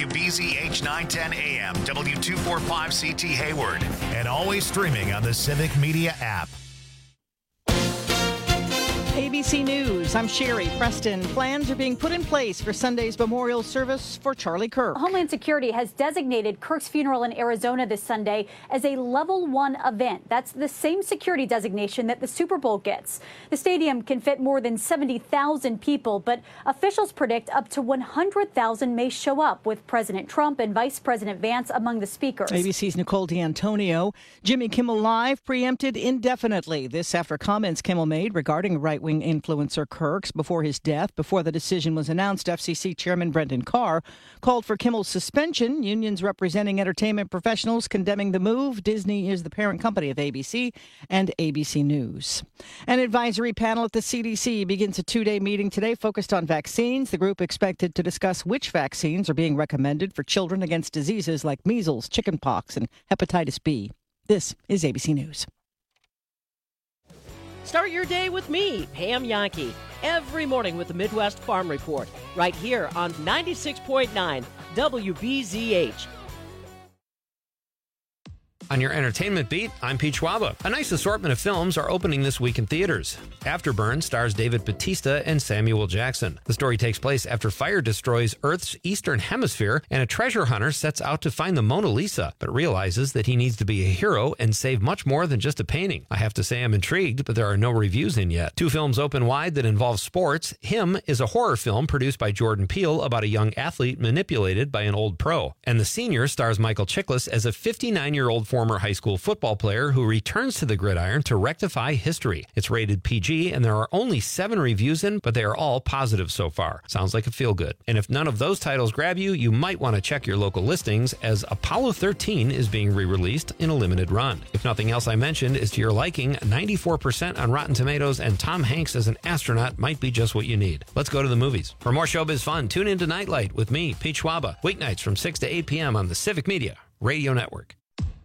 WBZH 910 AM, W245CT Hayward, and always streaming on the Civic Media app. ABC News, I'm Sherry Preston. Plans are being put in place for Sunday's memorial service for Charlie Kirk. Homeland Security has designated Kirk's funeral in Arizona this Sunday as a Level 1 event. That's the same security designation that the Super Bowl gets. The stadium can fit more than 70,000 people, but officials predict up to 100,000 may show up, with President Trump and Vice President Vance among the speakers. ABC's Nicole D'Antonio. Jimmy Kimmel Live preempted indefinitely. This after comments Kimmel made regarding right-wing influencer Kirk's before his death. Before the decision was announced, FCC Chairman Brendan Carr called for Kimmel's suspension. Unions representing entertainment professionals condemning the move. Disney is the parent company of ABC and ABC News. An advisory panel at the CDC begins a two-day meeting today focused on vaccines. The group expected to discuss which vaccines are being recommended for children against diseases like measles, chickenpox, and hepatitis B. This is ABC News. Start your day with me, Pam Yankee, every morning with the Midwest Farm Report, right here on 96.9 WBZH. On your entertainment beat, I'm Pete Schwaba. A nice assortment of films are opening this week in theaters. Afterburn stars David Bautista and Samuel Jackson. The story takes place after fire destroys Earth's eastern hemisphere, and a treasure hunter sets out to find the Mona Lisa, but realizes that he needs to be a hero and save much more than just a painting. I have to say I'm intrigued, but there are no reviews in yet. Two films open wide that involve sports. Him is a horror film produced by Jordan Peele about a young athlete manipulated by an old pro. And The Senior stars Michael Chiklis as a 59-year-old former high school football player who returns to the gridiron to rectify history. It's rated PG, and there are only 7 reviews in, but they are all positive so far. Sounds like a feel-good. And if none of those titles grab you, you might want to check your local listings, as Apollo 13 is being re-released in a limited run. If nothing else I mentioned is to your liking, 94% on Rotten Tomatoes, and Tom Hanks as an astronaut might be just what you need. Let's go to the movies. For more showbiz fun, tune into Nightlight with me, Pete Schwaba, weeknights from 6 to 8 p.m. on the Civic Media Radio Network.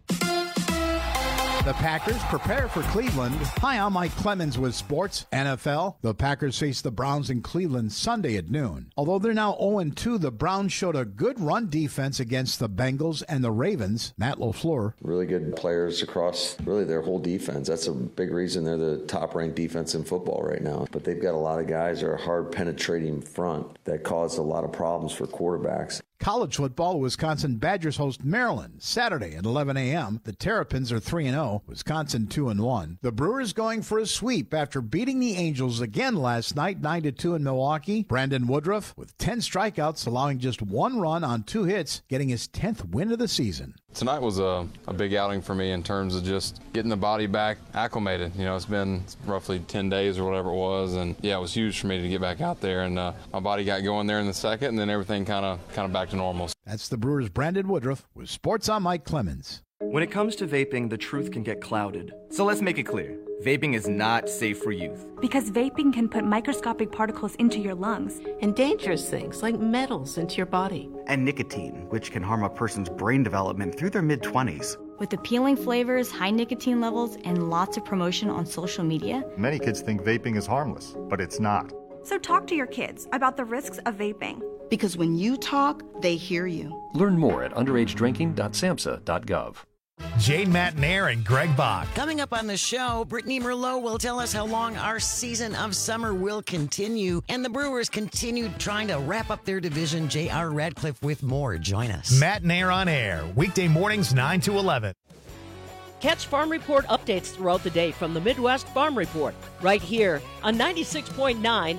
The Packers prepare for Cleveland. Hi, I'm Mike Clemens with Sports NFL. The Packers face the Browns in Cleveland Sunday at noon. Although they're now 0-2, the Browns showed a good run defense against the Bengals and the Ravens. Matt LaFleur. Really good players across really their whole defense. That's a big reason they're the top-ranked defense in football right now. But they've got a lot of guys that are hard-penetrating front that cause a lot of problems for quarterbacks. College football, Wisconsin Badgers host Maryland Saturday at 11 a.m. The Terrapins are 3-0, Wisconsin 2-1. The Brewers going for a sweep after beating the Angels again last night, 9-2 in Milwaukee. Brandon Woodruff with 10 strikeouts, allowing just 1 run on 2 hits, getting his 10th win of the season. Tonight was a big outing for me in terms of just getting the body back acclimated. You know, it's been roughly 10 days or whatever it was, and yeah, it was huge for me to get back out there, and my body got going there in the second, and then everything kind of back to normal. That's the Brewers' Brandon Woodruff with Sports on Mike Clemens. When it comes to vaping, the truth can get clouded. So let's make it clear. Vaping is not safe for youth. Because vaping can put microscopic particles into your lungs. And dangerous things like metals into your body. And nicotine, which can harm a person's brain development through their mid-20s. With appealing flavors, high nicotine levels, and lots of promotion on social media, many kids think vaping is harmless, but it's not. So talk to your kids about the risks of vaping. Because when you talk, they hear you. Learn more at underagedrinking.samhsa.gov. Jane Matnair and Greg Bach. Coming up on the show, Brittany Merlot will tell us how long our season of summer will continue. And the Brewers continue trying to wrap up their division. J.R. Radcliffe with more. Join us. Matnair on air, weekday mornings 9 to 11. Catch Farm Report updates throughout the day from the Midwest Farm Report, right here on 96.9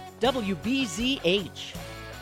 WBZH.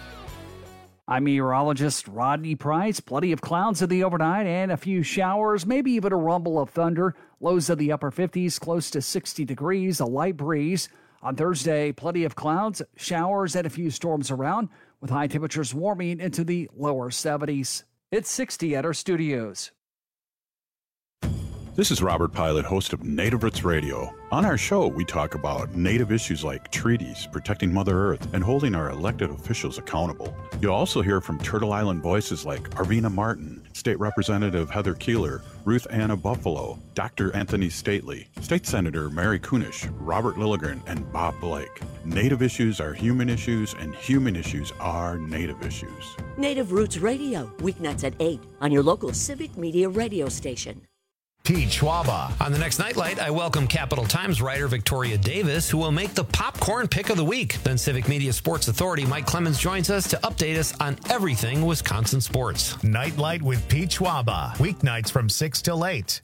I'm meteorologist Rodney Price. Plenty of clouds in the overnight and a few showers, maybe even a rumble of thunder. Lows in the upper 50s, close to 60 degrees, a light breeze. On Thursday, plenty of clouds, showers, and a few storms around, with high temperatures warming into the lower 70s. It's 60 at our studios. This is Robert Pilot, host of Native Roots Radio. On our show, we talk about Native issues like treaties, protecting Mother Earth, and holding our elected officials accountable. You'll also hear from Turtle Island voices like Arvina Martin, State Representative Heather Keeler, Ruth Anna Buffalo, Dr. Anthony Stately, State Senator Mary Kunish, Robert Lilligren, and Bob Blake. Native issues are human issues, and human issues are Native issues. Native Roots Radio, weeknights at 8 on your local Civic Media radio station. Pete Schwaba. On the next Nightlight, I welcome Capital Times writer Victoria Davis, who will make the popcorn pick of the week. Then Civic Media Sports Authority Mike Clemens joins us to update us on everything Wisconsin sports. Nightlight with Pete Schwaba. Weeknights from 6 till 8.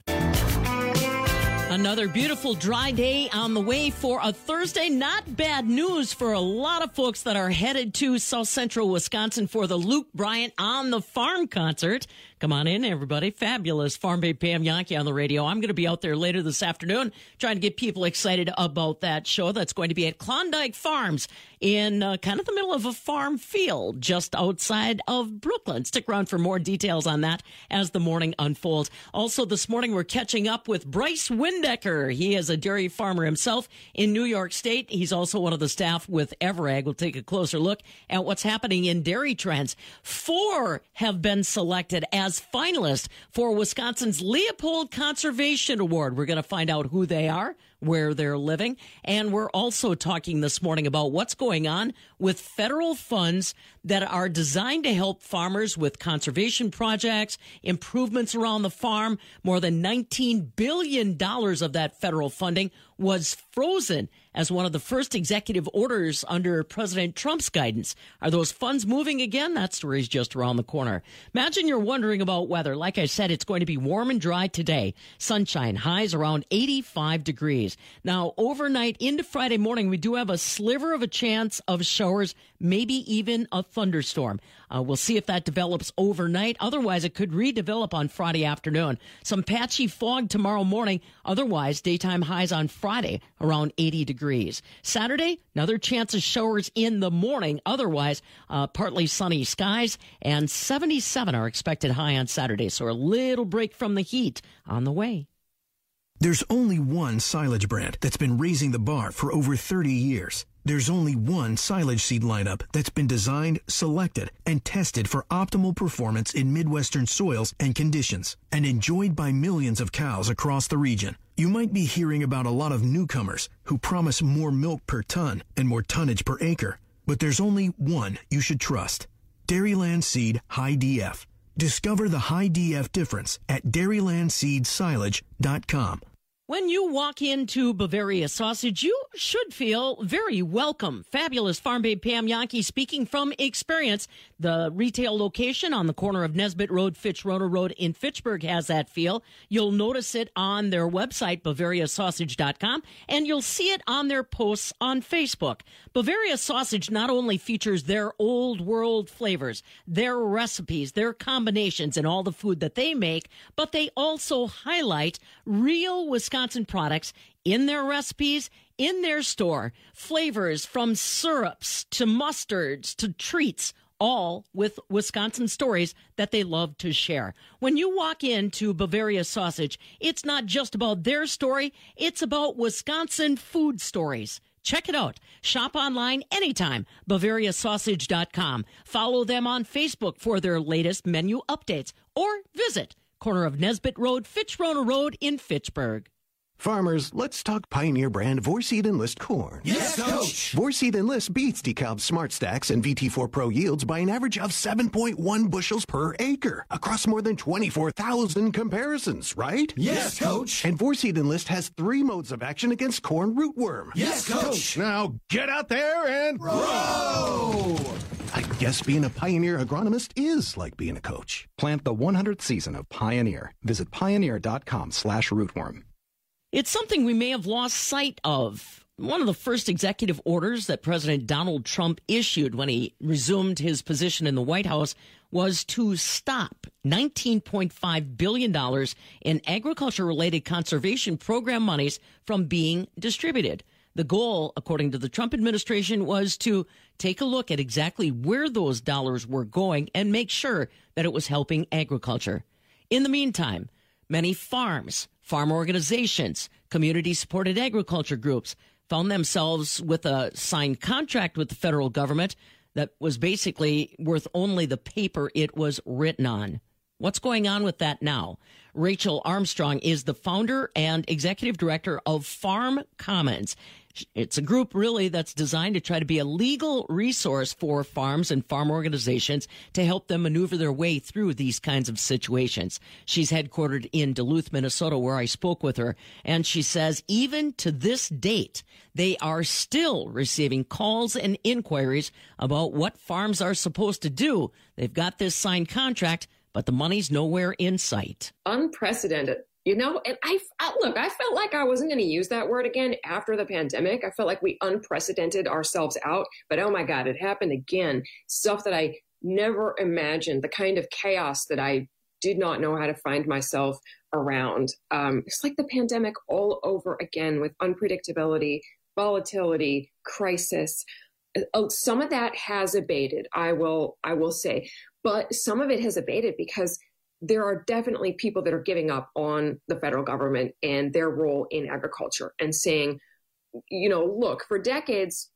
Another beautiful dry day on the way for a Thursday. Not bad news for a lot of folks that are headed to South Central Wisconsin for the Luke Bryant on the Farm concert. Come on in, everybody. Fabulous Farm Babe Pam Yankee on the radio. I'm going to be out there later this afternoon trying to get people excited about that show that's going to be at Klondike Farms in kind of the middle of a farm field just outside of Brooklyn. Stick around for more details on that as the morning unfolds. Also, this morning we're catching up with Bryce Windecker. He is a dairy farmer himself in New York State. He's also one of the staff with Everag. We'll take a closer look at what's happening in dairy trends. 4 have been selected as finalists for Wisconsin's Leopold Conservation Award. We're going to find out who they are, where they're living, and we're also talking this morning about what's going on with federal funds that are designed to help farmers with conservation projects, improvements around the farm. More than $19 billion of that federal funding was frozen as one of the first executive orders under President Trump's guidance. Are those funds moving again? That story's just around the corner. Imagine you're wondering about weather. Like I said, it's going to be warm and dry today. Sunshine, highs around 85 degrees. Now, overnight into Friday morning, we do have a sliver of a chance of showers, maybe even a thunderstorm. We'll see if that develops overnight. Otherwise, it could redevelop on Friday afternoon. Some patchy fog tomorrow morning. Otherwise, daytime highs on Friday around 80 degrees. Saturday, another chance of showers in the morning. Otherwise, partly sunny skies, and 77 are expected high on Saturday. So a little break from the heat on the way. There's only one silage brand that's been raising the bar for over 30 years. There's only one silage seed lineup that's been designed, selected, and tested for optimal performance in Midwestern soils and conditions, and enjoyed by millions of cows across the region. You might be hearing about a lot of newcomers who promise more milk per ton and more tonnage per acre, but there's only one you should trust. Dairyland Seed High DF. Discover the High DF difference at dairylandseedsilage.com. When you walk into Bavaria Sausage, you should feel very welcome. Fabulous Farm Babe Pam Yankee speaking from experience. The retail location on the corner of Nesbitt Road, Fitch-Roner Road in Fitchburg has that feel. You'll notice it on their website, BavariaSausage.com, and you'll see it on their posts on Facebook. Bavaria Sausage not only features their old world flavors, their recipes, their combinations, and all the food that they make, but they also highlight real Wisconsin products in their recipes, in their store. Flavors from syrups to mustards to treats, all with Wisconsin stories that they love to share. When you walk into Bavaria Sausage, it's not just about their story, it's about Wisconsin food stories. Check it out. Shop online anytime. BavariaSausage.com. Follow them on Facebook for their latest menu updates. Or visit corner of Nesbitt Road, Fitch-Roner Road in Fitchburg. Farmers, let's talk Pioneer brand Vorseed Enlist corn. Yes, Coach! Vorseed Enlist beats DeKalb's Smart Stacks and VT4 Pro yields by an average of 7.1 bushels per acre across more than 24,000 comparisons, right? Yes, Coach! And Vorseed Enlist has 3 modes of action against corn rootworm. Yes, Coach! Now get out there and grow! I guess being a Pioneer agronomist is like being a coach. Plant the 100th season of Pioneer. Visit pioneer.com/rootworm. It's something we may have lost sight of. One of the first executive orders that President Donald Trump issued when he resumed his position in the White House was to stop $19.5 billion in agriculture-related conservation program monies from being distributed. The goal, according to the Trump administration, was to take a look at exactly where those dollars were going and make sure that it was helping agriculture. In the meantime, many farms, farm organizations, community-supported agriculture groups found themselves with a signed contract with the federal government that was basically worth only the paper it was written on. What's going on with that now? Rachel Armstrong is the founder and executive director of Farm Commons. It's a group really that's designed to try to be a legal resource for farms and farm organizations to help them maneuver their way through these kinds of situations. She's headquartered in Duluth, Minnesota, where I spoke with her. And she says even to this date, they are still receiving calls and inquiries about what farms are supposed to do. They've got this signed contract, but the money's nowhere in sight. Unprecedented. And I felt like I wasn't going to use that word again after the pandemic. I felt like we unprecedented ourselves out, but oh my God, it happened again. Stuff that I never imagined, the kind of chaos that I did not know how to find myself around. It's like the pandemic all over again with unpredictability, volatility, crisis. Some of that has abated, I will say, but some of it has abated because there are definitely people that are giving up on the federal government and their role in agriculture and saying, look, for decades,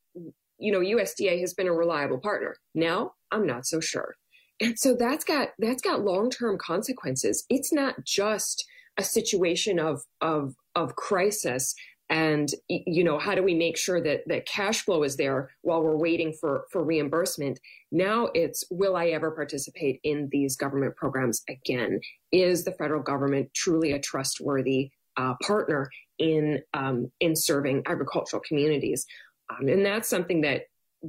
USDA has been a reliable partner. Now I'm not so sure. And so that's got long-term consequences. It's not just a situation of crisis and, how do we make sure that cash flow is there while we're waiting for reimbursement? Now it's, will I ever participate in these government programs again? Is the federal government truly a trustworthy partner in serving agricultural communities? And that's something that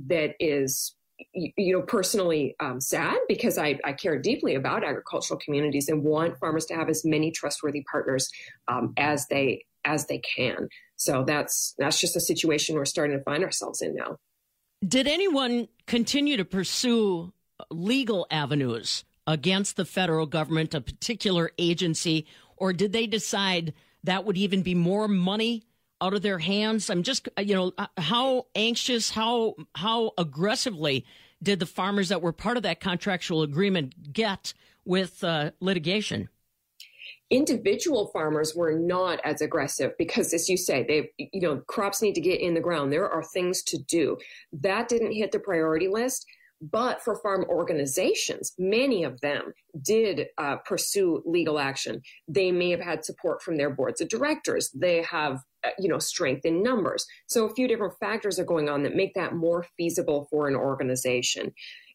is, personally sad because I care deeply about agricultural communities and want farmers to have as many trustworthy partners as they can. So that's just a situation we're starting to find ourselves in now. Did anyone continue to pursue legal avenues against the federal government, a particular agency, or did they decide that would even be more money out of their hands? I'm just, how anxious, how aggressively did the farmers that were part of that contractual agreement get with litigation? Individual farmers were not as aggressive because, as you say, crops need to get in the ground. There are things to do. That didn't hit the priority list. But for farm organizations, many of them did pursue legal action. They may have had support from their boards of directors. They have, strength in numbers. So a few different factors are going on that make that more feasible for an organization.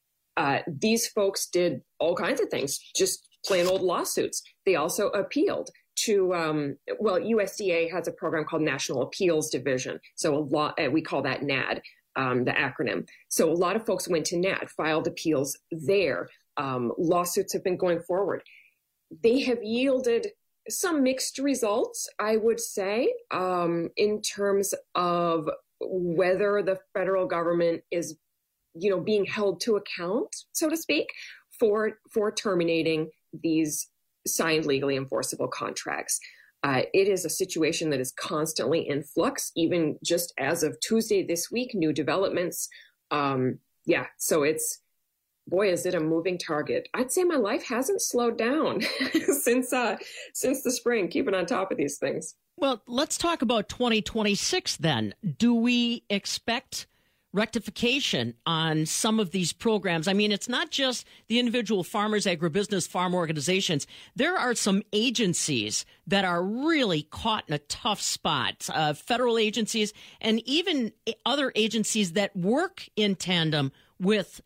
These folks did all kinds of things, just plain old lawsuits. They also appealed to, USDA has a program called National Appeals Division. So we call that NAD. The acronym. So a lot of folks went to NAD, filed appeals there. Lawsuits have been going forward. They have yielded some mixed results, I would say, in terms of whether the federal government is, being held to account, so to speak, for terminating these signed legally enforceable contracts. It is a situation that is constantly in flux, even just as of Tuesday this week, new developments. So it's, boy, is it a moving target. I'd say my life hasn't slowed down since the spring, keeping on top of these things. Well, let's talk about 2026 then. Do we expect rectification on some of these programs? I mean, it's not just the individual farmers, agribusiness, farm organizations. There are some agencies that are really caught in a tough spot, federal agencies and even other agencies that work in tandem with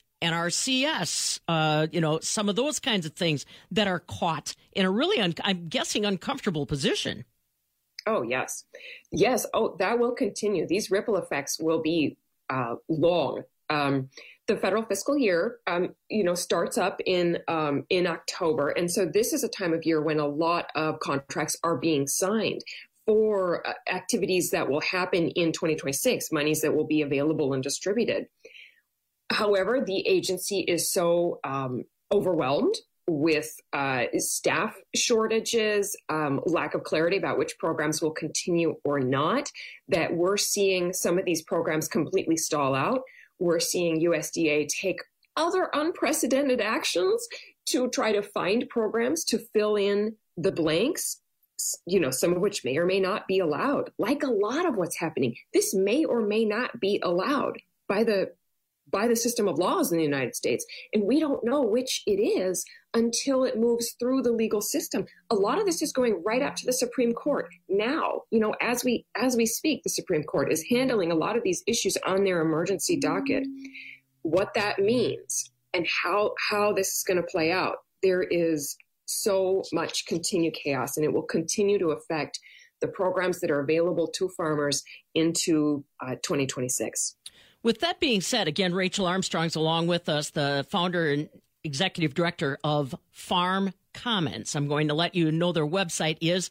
NRCS, some of those kinds of things that are caught in a really, I'm guessing, uncomfortable position. Oh, yes. Yes. Oh, that will continue. These ripple effects will be long. The federal fiscal year, starts up in October. And so this is a time of year when a lot of contracts are being signed for activities that will happen in 2026, monies that will be available and distributed. However, the agency is so overwhelmed with staff shortages, lack of clarity about which programs will continue or not, that we're seeing some of these programs completely stall out. We're seeing USDA take other unprecedented actions to try to find programs to fill in the blanks. some of which may or may not be allowed. Like a lot of what's happening, this may or may not be allowed by the system of laws in the United States. And we don't know which it is until it moves through the legal system. A lot of this is going right up to the Supreme Court. Now, as we speak, the Supreme Court is handling a lot of these issues on their emergency docket. What that means and how this is going to play out, there is so much continued chaos, and it will continue to affect the programs that are available to farmers into 2026. With that being said, again, Rachel Armstrong's along with us, the founder and executive director of Farm Commons. I'm going to let you know their website is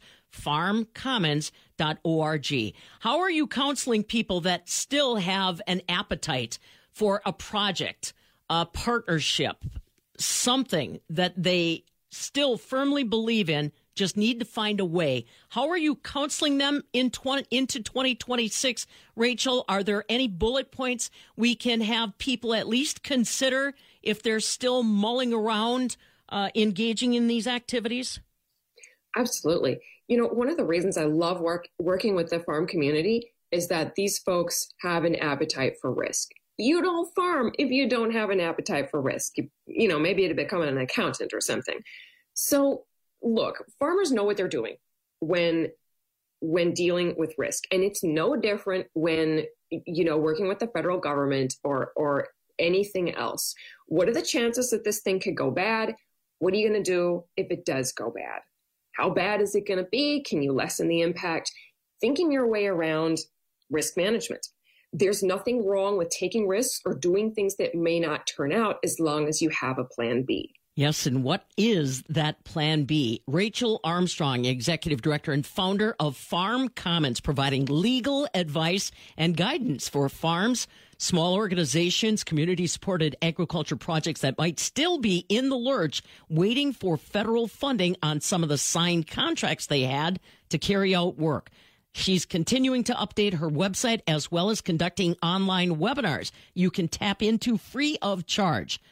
farmcommons.org. How are you counseling people that still have an appetite for a project, a partnership, something that they still firmly believe in, just need to find a way? How are you counseling them into 2026? Rachel, are there any bullet points we can have people at least consider if they're still mulling around engaging in these activities? Absolutely. One of the reasons I love working with the farm community is that these folks have an appetite for risk. You don't farm if you don't have an appetite for risk. Maybe it'd become an accountant or something. So look, farmers know what they're doing when dealing with risk. And it's no different when, working with the federal government or anything else. What are the chances that this thing could go bad? What are you going to do if it does go bad? How bad is it going to be? Can you lessen the impact? Thinking your way around risk management. There's nothing wrong with taking risks or doing things that may not turn out as long as you have a plan B. Yes, and what is that plan B? Rachel Armstrong, executive director and founder of Farm Commons, providing legal advice and guidance for farms, small organizations, community-supported agriculture projects that might still be in the lurch, waiting for federal funding on some of the signed contracts they had to carry out work. She's continuing to update her website as well as conducting online webinars you can tap into free of charge.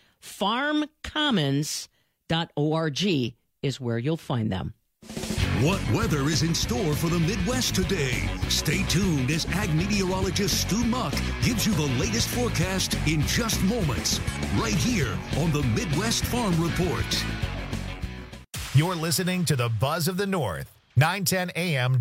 Farmcommons.org is where you'll find them. What weather is in store for the Midwest today? Stay tuned as ag meteorologist Stu Muck gives you the latest forecast in just moments, right here on the Midwest Farm Report. You're listening to the Buzz of the North, 910 AM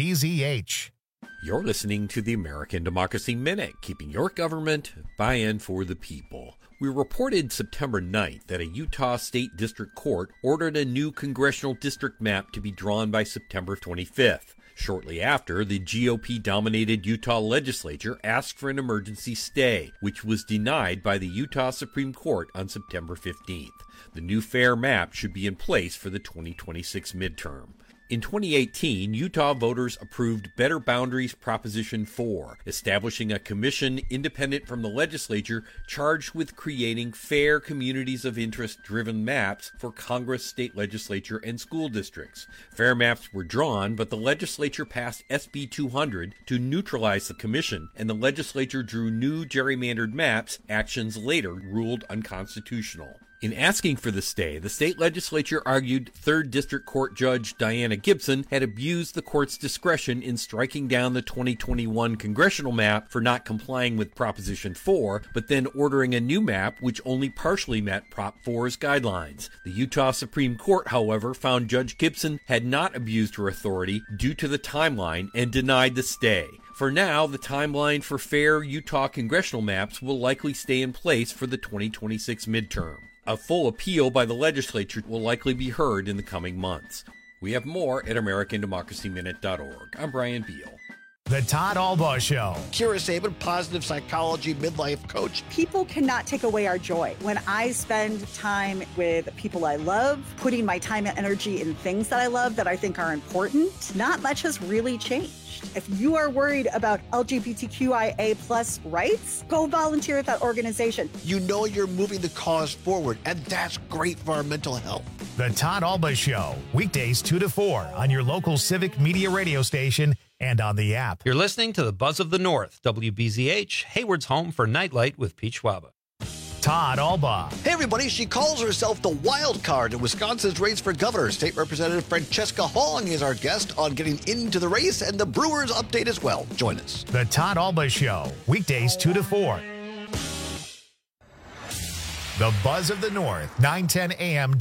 WBZH. You're listening to the American Democracy Minute, keeping your government by and for the people. We reported September 9th that a Utah State District Court ordered a new congressional district map to be drawn by September 25th. Shortly after, the GOP-dominated Utah legislature asked for an emergency stay, which was denied by the Utah Supreme Court on September 15th. The new fair map should be in place for the 2026 midterm. In 2018, Utah voters approved Better Boundaries Proposition 4, establishing a commission independent from the legislature charged with creating fair communities of interest-driven maps for Congress, state legislature, and school districts. Fair maps were drawn, but the legislature passed SB 200 to neutralize the commission, and the legislature drew new gerrymandered maps, actions later ruled unconstitutional. In asking for the stay, the state legislature argued 3rd District Court Judge Diana Gibson had abused the court's discretion in striking down the 2021 congressional map for not complying with Proposition 4, but then ordering a new map which only partially met Prop 4's guidelines. The Utah Supreme Court, however, found Judge Gibson had not abused her authority due to the timeline and denied the stay. For now, the timeline for fair Utah congressional maps will likely stay in place for the 2026 midterm. A full appeal by the legislature will likely be heard in the coming months. We have more at AmericanDemocracyMinute.org. I'm Brian Beal. The Todd Albaugh Show. Kira Sabin, positive psychology, midlife coach. People cannot take away our joy. When I spend time with people I love, putting my time and energy in things that I love that I think are important, not much has really changed. If you are worried about LGBTQIA plus rights, go volunteer at that organization. You know you're moving the cause forward, and that's great for our mental health. The Todd Albaugh Show, weekdays 2 to 4 on your local Civic Media radio station and on the app. You're listening to the Buzz of the North, WBZH, Hayward's home for Nightlight with Pete Schwaba. Todd Alba. Hey, everybody. She calls herself the wild card in Wisconsin's race for governor. State Representative Francesca Hong is our guest on getting into the race, and the Brewers update as well. Join us. The Todd Alba Show, weekdays 2 to 4. The Buzz of the North, 9:10 a.m.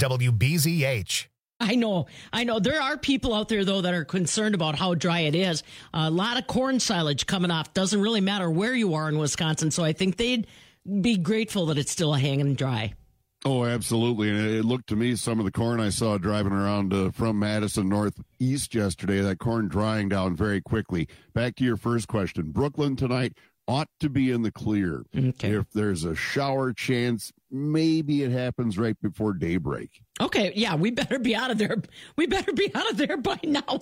WBZH. I know. There are people out there, though, that are concerned about how dry it is. A lot of corn silage coming off. Doesn't really matter where you are in Wisconsin, so I think they'd be grateful that it's still hanging dry. Oh, absolutely. And it looked to me, some of the corn I saw driving around from Madison northeast yesterday, that corn drying down very quickly. Back to your first question. Brooklyn tonight ought to be in the clear. Okay. If there's a shower chance, maybe it happens right before daybreak. Okay, yeah, we better be out of there. We better be out of there by now.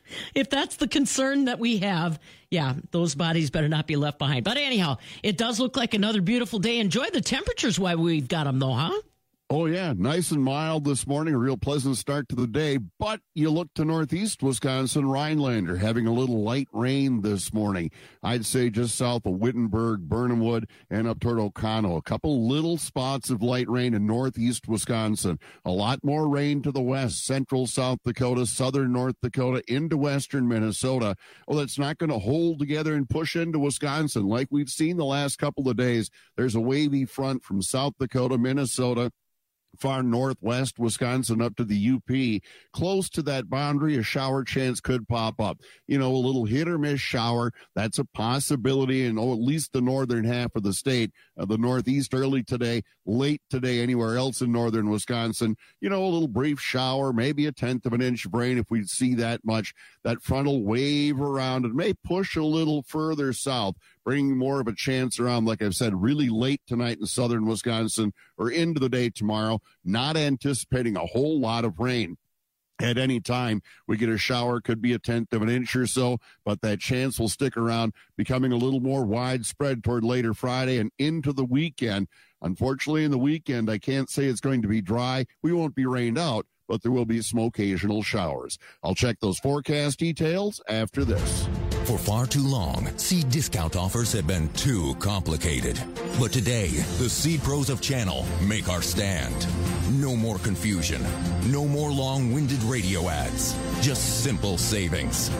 If that's the concern that we have, yeah, those bodies better not be left behind. But anyhow, it does look like another beautiful day. Enjoy the temperatures while we've got them, though, huh? Oh, yeah, nice and mild this morning, a real pleasant start to the day. But you look to northeast Wisconsin, Rhinelander, having a little light rain this morning. I'd say just south of Wittenberg, Burnhamwood, and up toward O'Connell. A couple little spots of light rain in northeast Wisconsin. A lot more rain to the west, central South Dakota, southern North Dakota, into western Minnesota. Oh, that's not going to hold together and push into Wisconsin like we've seen the last couple of days. There's a wavy front from South Dakota, Minnesota, far northwest Wisconsin up to the UP. Close to that boundary, a shower chance could pop up. You know, a little hit or miss shower, that's a possibility in at least the northern half of the state. The northeast early today, late today anywhere else in northern Wisconsin. You know, a little brief shower, maybe a tenth of an inch of rain if we see that much. That frontal wave around, it may push a little further south, bringing more of a chance around, like I've said, really late tonight in southern Wisconsin or into the day tomorrow. Not anticipating a whole lot of rain. At any time, we get a shower, could be a tenth of an inch or so, but that chance will stick around, becoming a little more widespread toward later Friday and into the weekend. Unfortunately, in the weekend, I can't say it's going to be dry. We won't be rained out, but there will be some occasional showers. I'll check those forecast details after this. For far too long, seed discount offers have been too complicated. But today, the Seed Pros of Channel make our stand. No more confusion. No more long-winded radio ads. Just simple savings.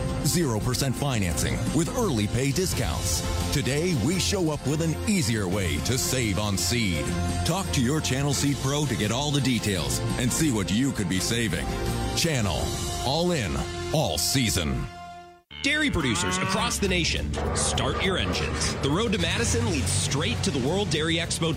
0% financing with early pay discounts. Today, we show up with an easier way to save on seed. Talk to your Channel Seed Pro to get all the details and see what you could be saving. Channel. All in. All season. Dairy producers across the nation, start your engines. The road to Madison leads straight to the World Dairy Expo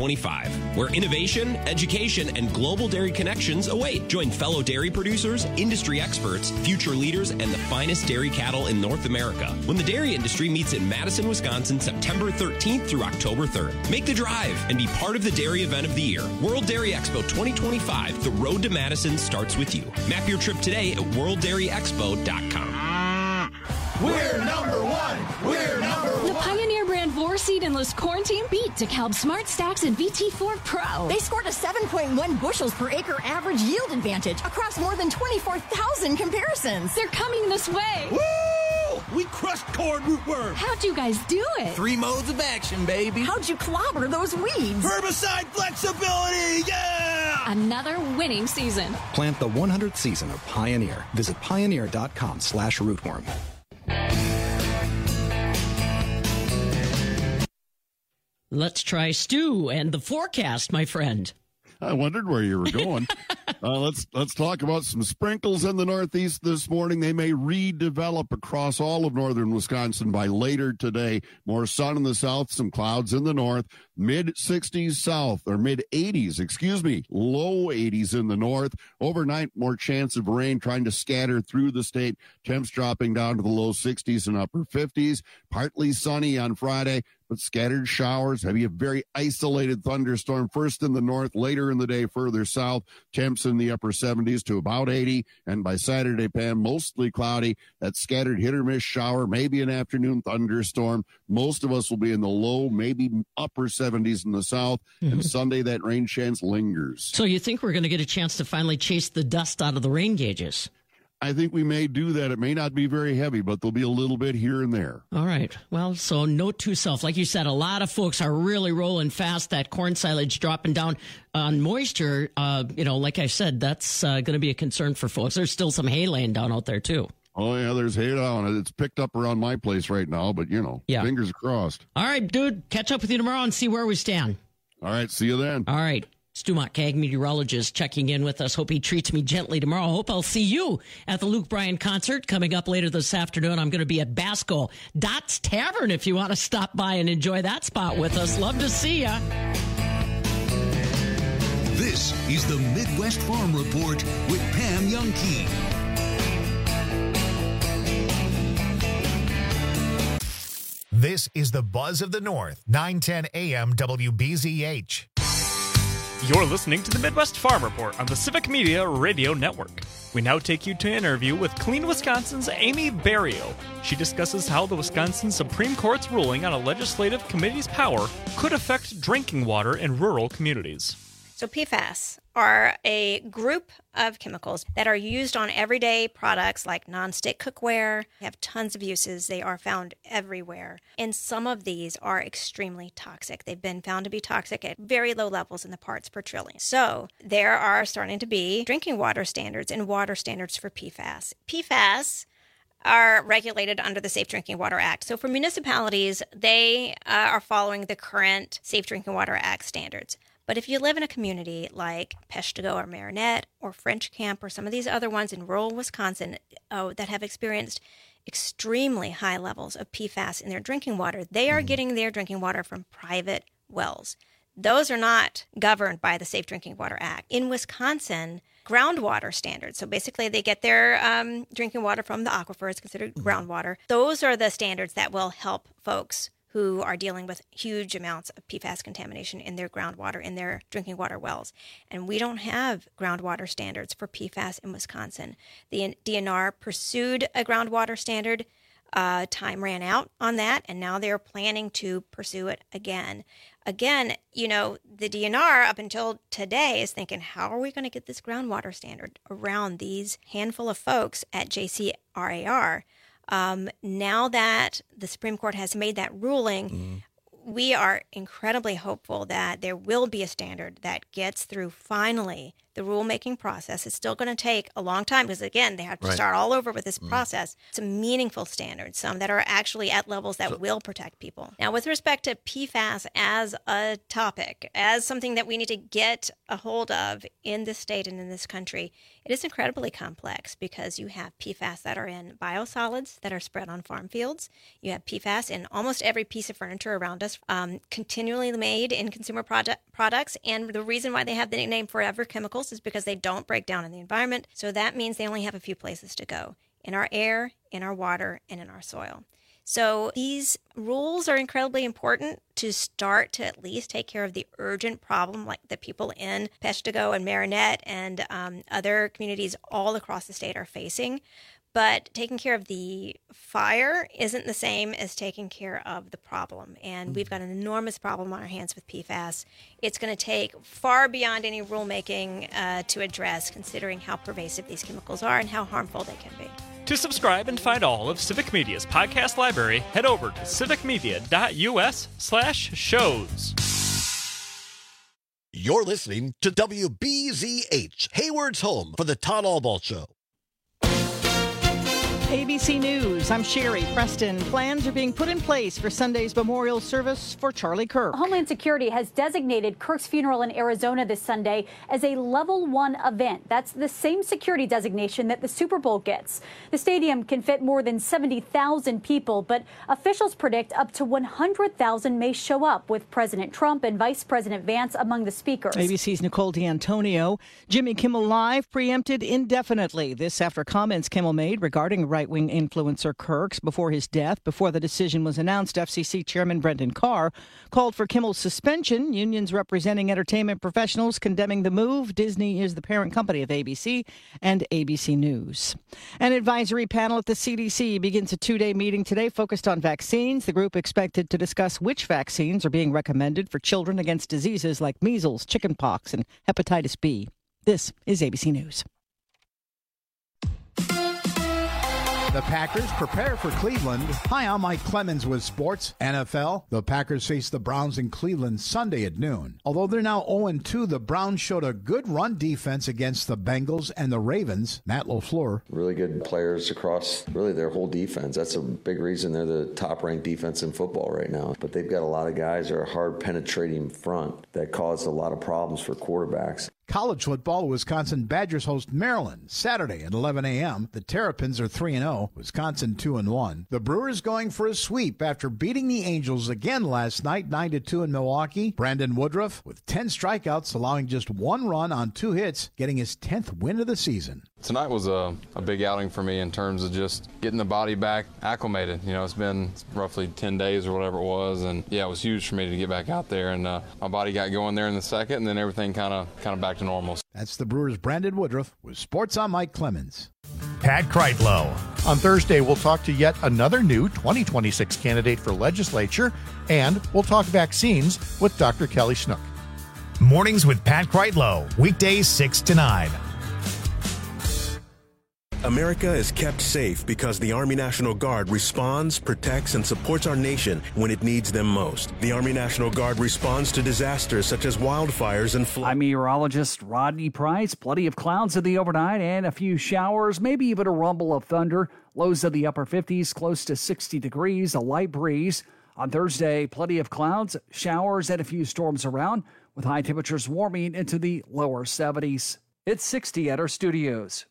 2025, where innovation, education, and global dairy connections await. Join fellow dairy producers, industry experts, future leaders, and the finest dairy cattle in North America when the dairy industry meets in Madison, Wisconsin, September 13th through October 3rd. Make the drive and be part of the dairy event of the year. World Dairy Expo 2025, the road to Madison starts with you. Map your trip today at worlddairyexpo.com. We're number one. We're number one. The Pioneer brand Vorseed and List corn team beat DeKalb Smart Stacks and VT4 Pro. They scored a 7.1 bushels per acre average yield advantage across more than 24,000 comparisons. They're coming this way. Woo! We crushed corn rootworm. How'd you guys do it? 3 modes of action, baby. How'd you clobber those weeds? Herbicide flexibility, yeah! Another winning season. Plant the 100th season of Pioneer. Visit pioneer.com/rootworm. Let's try Stu and the forecast, my friend. I wondered where you were going. Let's talk about some sprinkles in the Northeast this morning. They may redevelop across all of northern Wisconsin by later today. More sun in the south, some clouds in the north. Mid-60s south, or mid-80s, low 80s in the north. Overnight, more chance of rain trying to scatter through the state. Temps dropping down to the low 60s and upper 50s. Partly sunny on Friday, but scattered showers. Maybe a very isolated thunderstorm first in the north, later in the day further south. Temps in the upper 70s to about 80. And by Saturday, Pam, mostly cloudy. That scattered hit or miss shower, maybe an afternoon thunderstorm. Most of us will be in the low, maybe upper 70s in the south. And Sunday, that rain chance lingers. So you think we're going to get a chance to finally chase the dust out of the rain gauges? I think we may do that. It may not be very heavy, but there'll be a little bit here and there. All right. Well, so note to self, like you said, a lot of folks are really rolling fast. That corn silage dropping down on moisture. Like I said, that's going to be a concern for folks. There's still some hay laying down out there too. Oh, yeah, there's hay down. It's picked up around my place right now, but, fingers crossed. All right, dude, catch up with you tomorrow and see where we stand. All right, see you then. All right. Stu Mott, CAG meteorologist, checking in with us. Hope he treats me gently tomorrow. Hope I'll see you at the Luke Bryan concert coming up later this afternoon. I'm going to be at Basco Dots Tavern if you want to stop by and enjoy that spot with us. Love to see ya. This is the Midwest Farm Report with Pam Youngkey. This is the Buzz of the North, 910 AM WBZH. You're listening to the Midwest Farm Report on the Civic Media Radio Network. We now take you to an interview with Clean Wisconsin's Amy Barrio. She discusses how the Wisconsin Supreme Court's ruling on a legislative committee's power could affect drinking water in rural communities. So PFAS are a group of chemicals that are used on everyday products like nonstick cookware. They have tons of uses. They are found everywhere. And some of these are extremely toxic. They've been found to be toxic at very low levels in the parts per trillion. So there are starting to be drinking water standards and water standards for PFAS. PFAS are regulated under the Safe Drinking Water Act. So for municipalities, they are following the current Safe Drinking Water Act standards. But if you live in a community like Peshtigo or Marinette or French Camp or some of these other ones in rural Wisconsin that have experienced extremely high levels of PFAS in their drinking water, they are getting their drinking water from private wells. Those are not governed by the Safe Drinking Water Act. In Wisconsin, groundwater standards, so basically they get their drinking water from the aquifer, it's considered groundwater. Those are the standards that will help folks who are dealing with huge amounts of PFAS contamination in their groundwater, in their drinking water wells. And we don't have groundwater standards for PFAS in Wisconsin. The DNR pursued a groundwater standard. Time ran out on that, and now they're planning to pursue it again. Again, the DNR up until today is thinking, how are we going to get this groundwater standard around these handful of folks at JCRAR? Now that the Supreme Court has made that ruling, we are incredibly hopeful that there will be a standard that gets through finally the rulemaking process. It's still going to take a long time because, again, they have to start all over with this process. Some meaningful standards, some that are actually at levels that will protect people. Now, with respect to PFAS as a topic, as something that we need to get a hold of in this state and in this country, it is incredibly complex because you have PFAS that are in biosolids that are spread on farm fields. You have PFAS in almost every piece of furniture around us, continually made in consumer products. And the reason why they have the nickname Forever Chemicals is because they don't break down in the environment. So that means they only have a few places to go: in our air, in our water, and in our soil. So these rules are incredibly important to start to at least take care of the urgent problem like the people in Peshtigo and Marinette and other communities all across the state are facing. But taking care of the fire isn't the same as taking care of the problem. And we've got an enormous problem on our hands with PFAS. It's going to take far beyond any rulemaking to address, considering how pervasive these chemicals are and how harmful they can be. To subscribe and find all of Civic Media's podcast library, head over to civicmedia.us/shows. You're listening to WBZH, Hayward's home for the Todd Albaugh Show. ABC News, I'm Sherry Preston. Plans are being put in place for Sunday's memorial service for Charlie Kirk. Homeland Security has designated Kirk's funeral in Arizona this Sunday as a Level 1 event. That's the same security designation that the Super Bowl gets. The stadium can fit more than 70,000 people, but officials predict up to 100,000 may show up, with President Trump and Vice President Vance among the speakers. ABC's Nicole D'Antonio. Jimmy Kimmel Live preempted indefinitely. This after comments Kimmel made regarding right-wing influencer Kirk's before his death. Before the decision was announced, FCC Chairman Brendan Carr called for Kimmel's suspension. Unions representing entertainment professionals condemning the move. Disney is the parent company of ABC and ABC News. An advisory panel at the CDC begins a two-day meeting today focused on vaccines. The group expected to discuss which vaccines are being recommended for children against diseases like measles, chickenpox, and hepatitis B. This is ABC News. The Packers prepare for Cleveland. Hi, I'm Mike Clemens with sports. NFL, the Packers face the Browns in Cleveland Sunday at noon. Although they're now 0-2, the Browns showed a good run defense against the Bengals and the Ravens. Matt LaFleur. Really good players across really their whole defense. That's a big reason they're the top-ranked defense in football right now. But they've got a lot of guys that are hard penetrating front that cause a lot of problems for quarterbacks. College football, Wisconsin Badgers host Maryland Saturday at 11 a.m. The Terrapins are 3-0, Wisconsin 2-1. The Brewers going for a sweep after beating the Angels again last night, 9-2 in Milwaukee. Brandon Woodruff with 10 strikeouts, allowing just 1 run on 2 hits, getting his 10th win of the season. Tonight was a big outing for me in terms of just getting the body back acclimated. You know, it's been roughly 10 days or whatever it was, and yeah, it was huge for me to get back out there, and my body got going there in the second, and then everything kind of back to normal. That's the Brewers' Brandon Woodruff with Sports on Mike Clemens. Pat Kreitlow. On Thursday, we'll talk to yet another new 2026 candidate for legislature, and we'll talk vaccines with Dr. Kelly Snook. Mornings with Pat Kreitlow, weekdays 6 to 9. America is kept safe because the Army National Guard responds, protects, and supports our nation when it needs them most. The Army National Guard responds to disasters such as wildfires and floods. I'm meteorologist Rodney Price. Plenty of clouds in the overnight and a few showers, maybe even a rumble of thunder. Lows in the upper 50s, close to 60 degrees, a light breeze. On Thursday, plenty of clouds, showers, and a few storms around, with high temperatures warming into the lower 70s. It's 60 at our studios.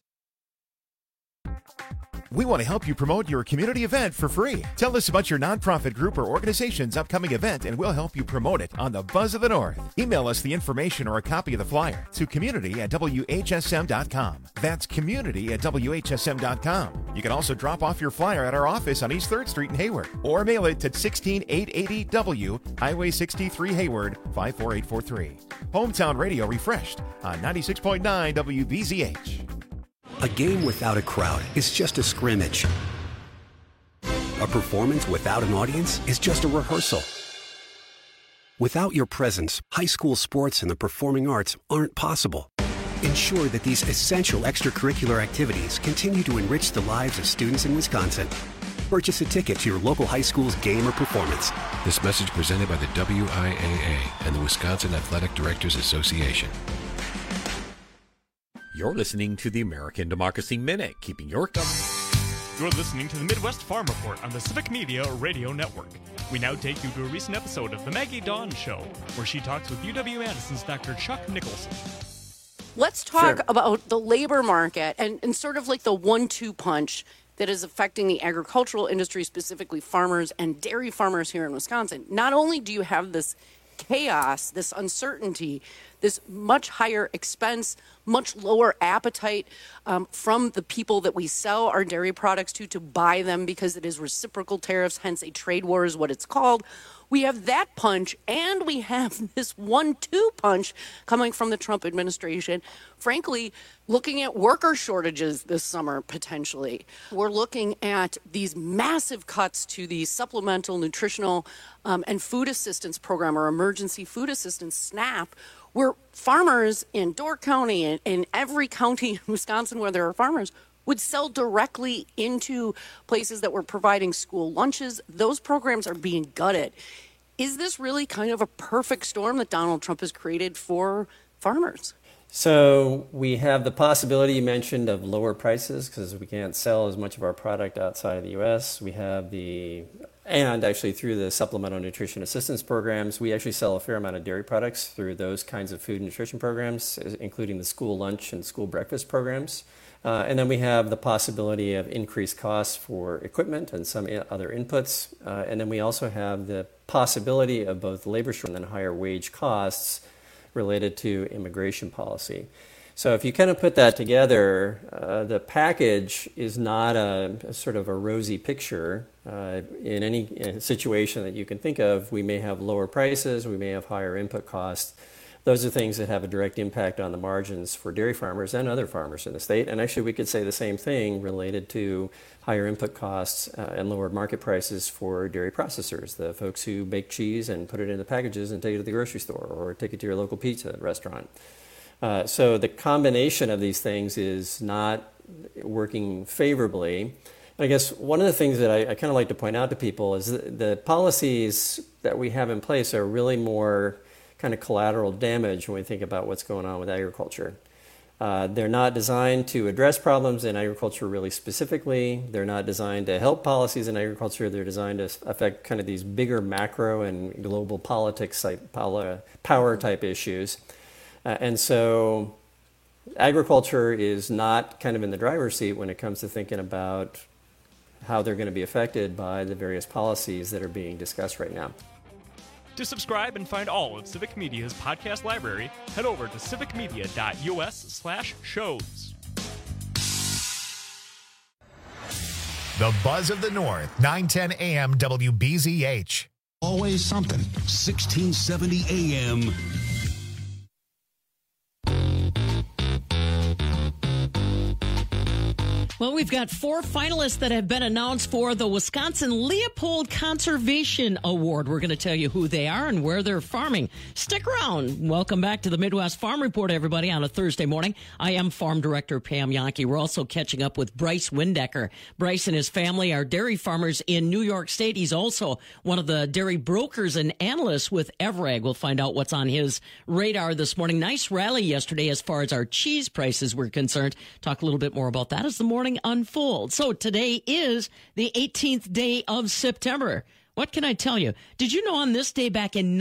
We want to help you promote your community event for free. Tell us about your nonprofit group or organization's upcoming event, and we'll help you promote it on the Buzz of the North. Email us the information or a copy of the flyer to community@whsm.com. That's community@whsm.com. You can also drop off your flyer at our office on East 3rd Street in Hayward, or mail it to 16880 W, Highway 63 Hayward, 54843. Hometown Radio refreshed on 96.9 WBZH. A game without a crowd is just a scrimmage. A performance without an audience is just a rehearsal. Without your presence, high school sports and the performing arts aren't possible. Ensure that these essential extracurricular activities continue to enrich the lives of students in Wisconsin. Purchase a ticket to your local high school's game or performance. This message presented by the WIAA and the Wisconsin Athletic Directors Association. You're listening to the American Democracy Minute, keeping your government. You're listening to the Midwest Farm Report on the Civic Media Radio Network. We now take you to a recent episode of The Maggie Dawn Show, where she talks with UW-Madison's Dr. Chuck Nicholson. Let's talk about the labor market and sort of like the 1-2 punch that is affecting the agricultural industry, specifically farmers and dairy farmers here in Wisconsin. Not only do you have this chaos, this uncertainty, this much higher expense, much lower appetite from the people that we sell our dairy products to buy them, because it is reciprocal tariffs, hence a trade war is what it's called. We have that punch, and we have this 1-2 punch coming from the Trump administration. Frankly, looking at worker shortages this summer, potentially. We're looking at these massive cuts to the Supplemental Nutritional and Food Assistance Program, or Emergency Food Assistance, SNAP, where farmers in Door County and in every county in Wisconsin where there are farmers would sell directly into places that were providing school lunches. Those programs are being gutted. Is this really kind of a perfect storm that Donald Trump has created for farmers? So we have the possibility you mentioned of lower prices because we can't sell as much of our product outside of the U.S. We have and actually through the Supplemental Nutrition Assistance Programs, we actually sell a fair amount of dairy products through those kinds of food and nutrition programs, including the school lunch and school breakfast programs. And then we have the possibility of increased costs for equipment and some other inputs. And then we also have the possibility of both labor shortage and higher wage costs related to immigration policy. So if you kind of put that together, the package is not a sort of a rosy picture. In any situation that you can think of, we may have lower prices, we may have higher input costs. Those are things that have a direct impact on the margins for dairy farmers and other farmers in the state. And actually, we could say the same thing related to higher input costs and lower market prices for dairy processors, the folks who bake cheese and put it into packages and take it to the grocery store or take it to your local pizza restaurant. So the combination of these things is not working favorably. I guess one of the things that I kind of like to point out to people is the policies that we have in place are really more kind of collateral damage when we think about what's going on with agriculture. They're not designed to address problems in agriculture really specifically. They're not designed to help policies in agriculture. They're designed to affect kind of these bigger macro and global politics type power type issues. And so agriculture is not kind of in the driver's seat when it comes to thinking about how they're going to be affected by the various policies that are being discussed right now. To subscribe and find all of Civic Media's podcast library, head over to civicmedia.us/shows. The Buzz of the North, 910 AM WBZH. Always something. 1670 AM. Well, we've got 4 finalists that have been announced for the Wisconsin Leopold Conservation Award. We're going to tell you who they are and where they're farming. Stick around. Welcome back to the Midwest Farm Report, everybody, on a Thursday morning. I am Farm Director Pam Yankee. We're also catching up with Bryce Windecker. Bryce and his family are dairy farmers in New York State. He's also one of the dairy brokers and analysts with Evrag. We'll find out what's on his radar this morning. Nice rally yesterday as far as our cheese prices were concerned. Talk a little bit more about that as the morning unfolds. So today is the 18th day of September. What can I tell you? Did you know on this day back in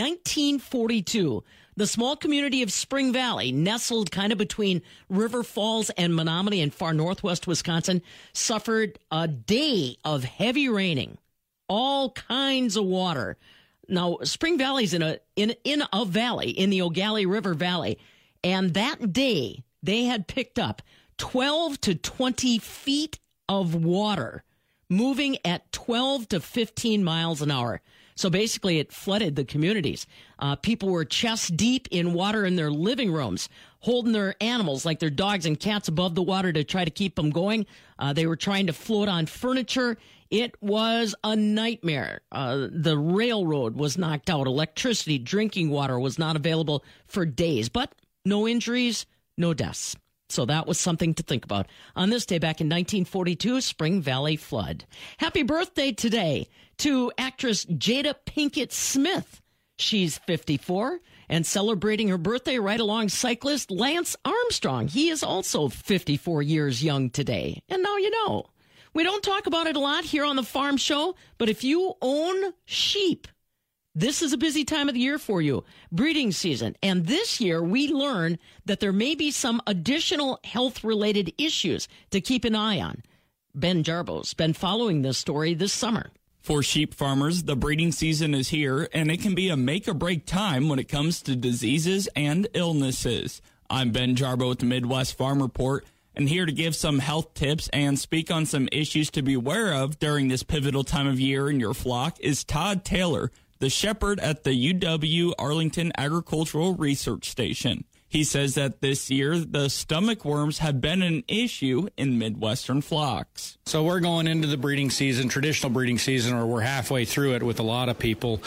1942, the small community of Spring Valley, nestled kind of between River Falls and Menominee in far northwest Wisconsin, suffered a day of heavy raining, all kinds of water. Now, Spring Valley's in a valley, in the Ogallie River Valley, and that day they had picked up 12 to 20 feet of water, moving at 12 to 15 miles an hour. So basically, it flooded the communities. People were chest deep in water in their living rooms, holding their animals like their dogs and cats above the water to try to keep them going. They were trying to float on furniture. It was a nightmare. The railroad was knocked out. Electricity, drinking water was not available for days. But no injuries, no deaths. So that was something to think about. On this day back in 1942, Spring Valley flood. Happy birthday today to actress Jada Pinkett Smith. She's 54 and celebrating her birthday right along cyclist Lance Armstrong. He is also 54 years young today. And now you know. We don't talk about it a lot here on the Farm Show, but if you own sheep, this is a busy time of the year for you, breeding season. And this year, we learn that there may be some additional health-related issues to keep an eye on. Ben Jarbo's been following this story this summer. For sheep farmers, the breeding season is here, and it can be a make-or-break time when it comes to diseases and illnesses. I'm Ben Jarbo with the Midwest Farm Report, and here to give some health tips and speak on some issues to be aware of during this pivotal time of year in your flock is Todd Taylor, the shepherd at the UW Arlington Agricultural Research Station. He says that this year, the stomach worms have been an issue in Midwestern flocks. So we're going into the breeding season, traditional breeding season, or we're halfway through it with a lot of people.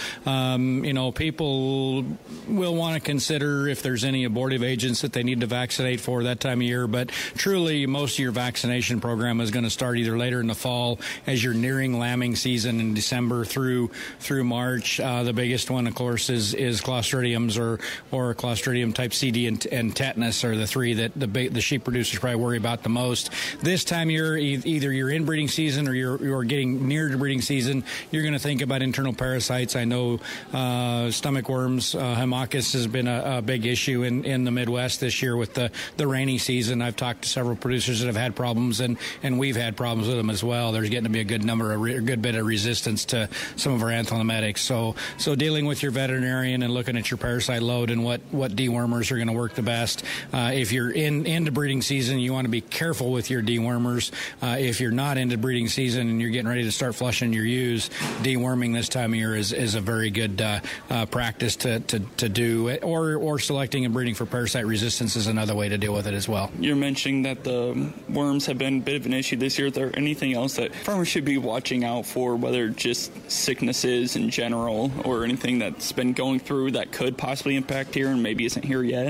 People will want to consider if there's any abortive agents that they need to vaccinate for that time of year. But truly, most of your vaccination program is going to start either later in the fall as you're nearing lambing season in December through March. The biggest one, of course, is Clostridiums or Clostridium type CD and tetanus are the three that the sheep producers probably worry about the most. This time of year, either you're in breeding season or you're getting near to breeding season, you're going to think about internal parasites. I know stomach worms, Haemoccus has been a big issue in the Midwest this year with the rainy season. I've talked to several producers that have had problems, and we've had problems with them as well. There's getting to be a good bit of resistance to some of our anthelometics. So dealing with your veterinarian and looking at your parasite load and what dewormers are going to work the best. If you're into breeding season, you want to be careful with your dewormers. If you're not into breeding season and you're getting ready to start flushing your ewes, deworming this time of year is a very good practice to do. Or selecting and breeding for parasite resistance is another way to deal with it as well. You're mentioning that the worms have been a bit of an issue this year. Is there anything else that farmers should be watching out for, whether just sicknesses in general or anything that's been going through that could possibly impact here and maybe isn't here yet?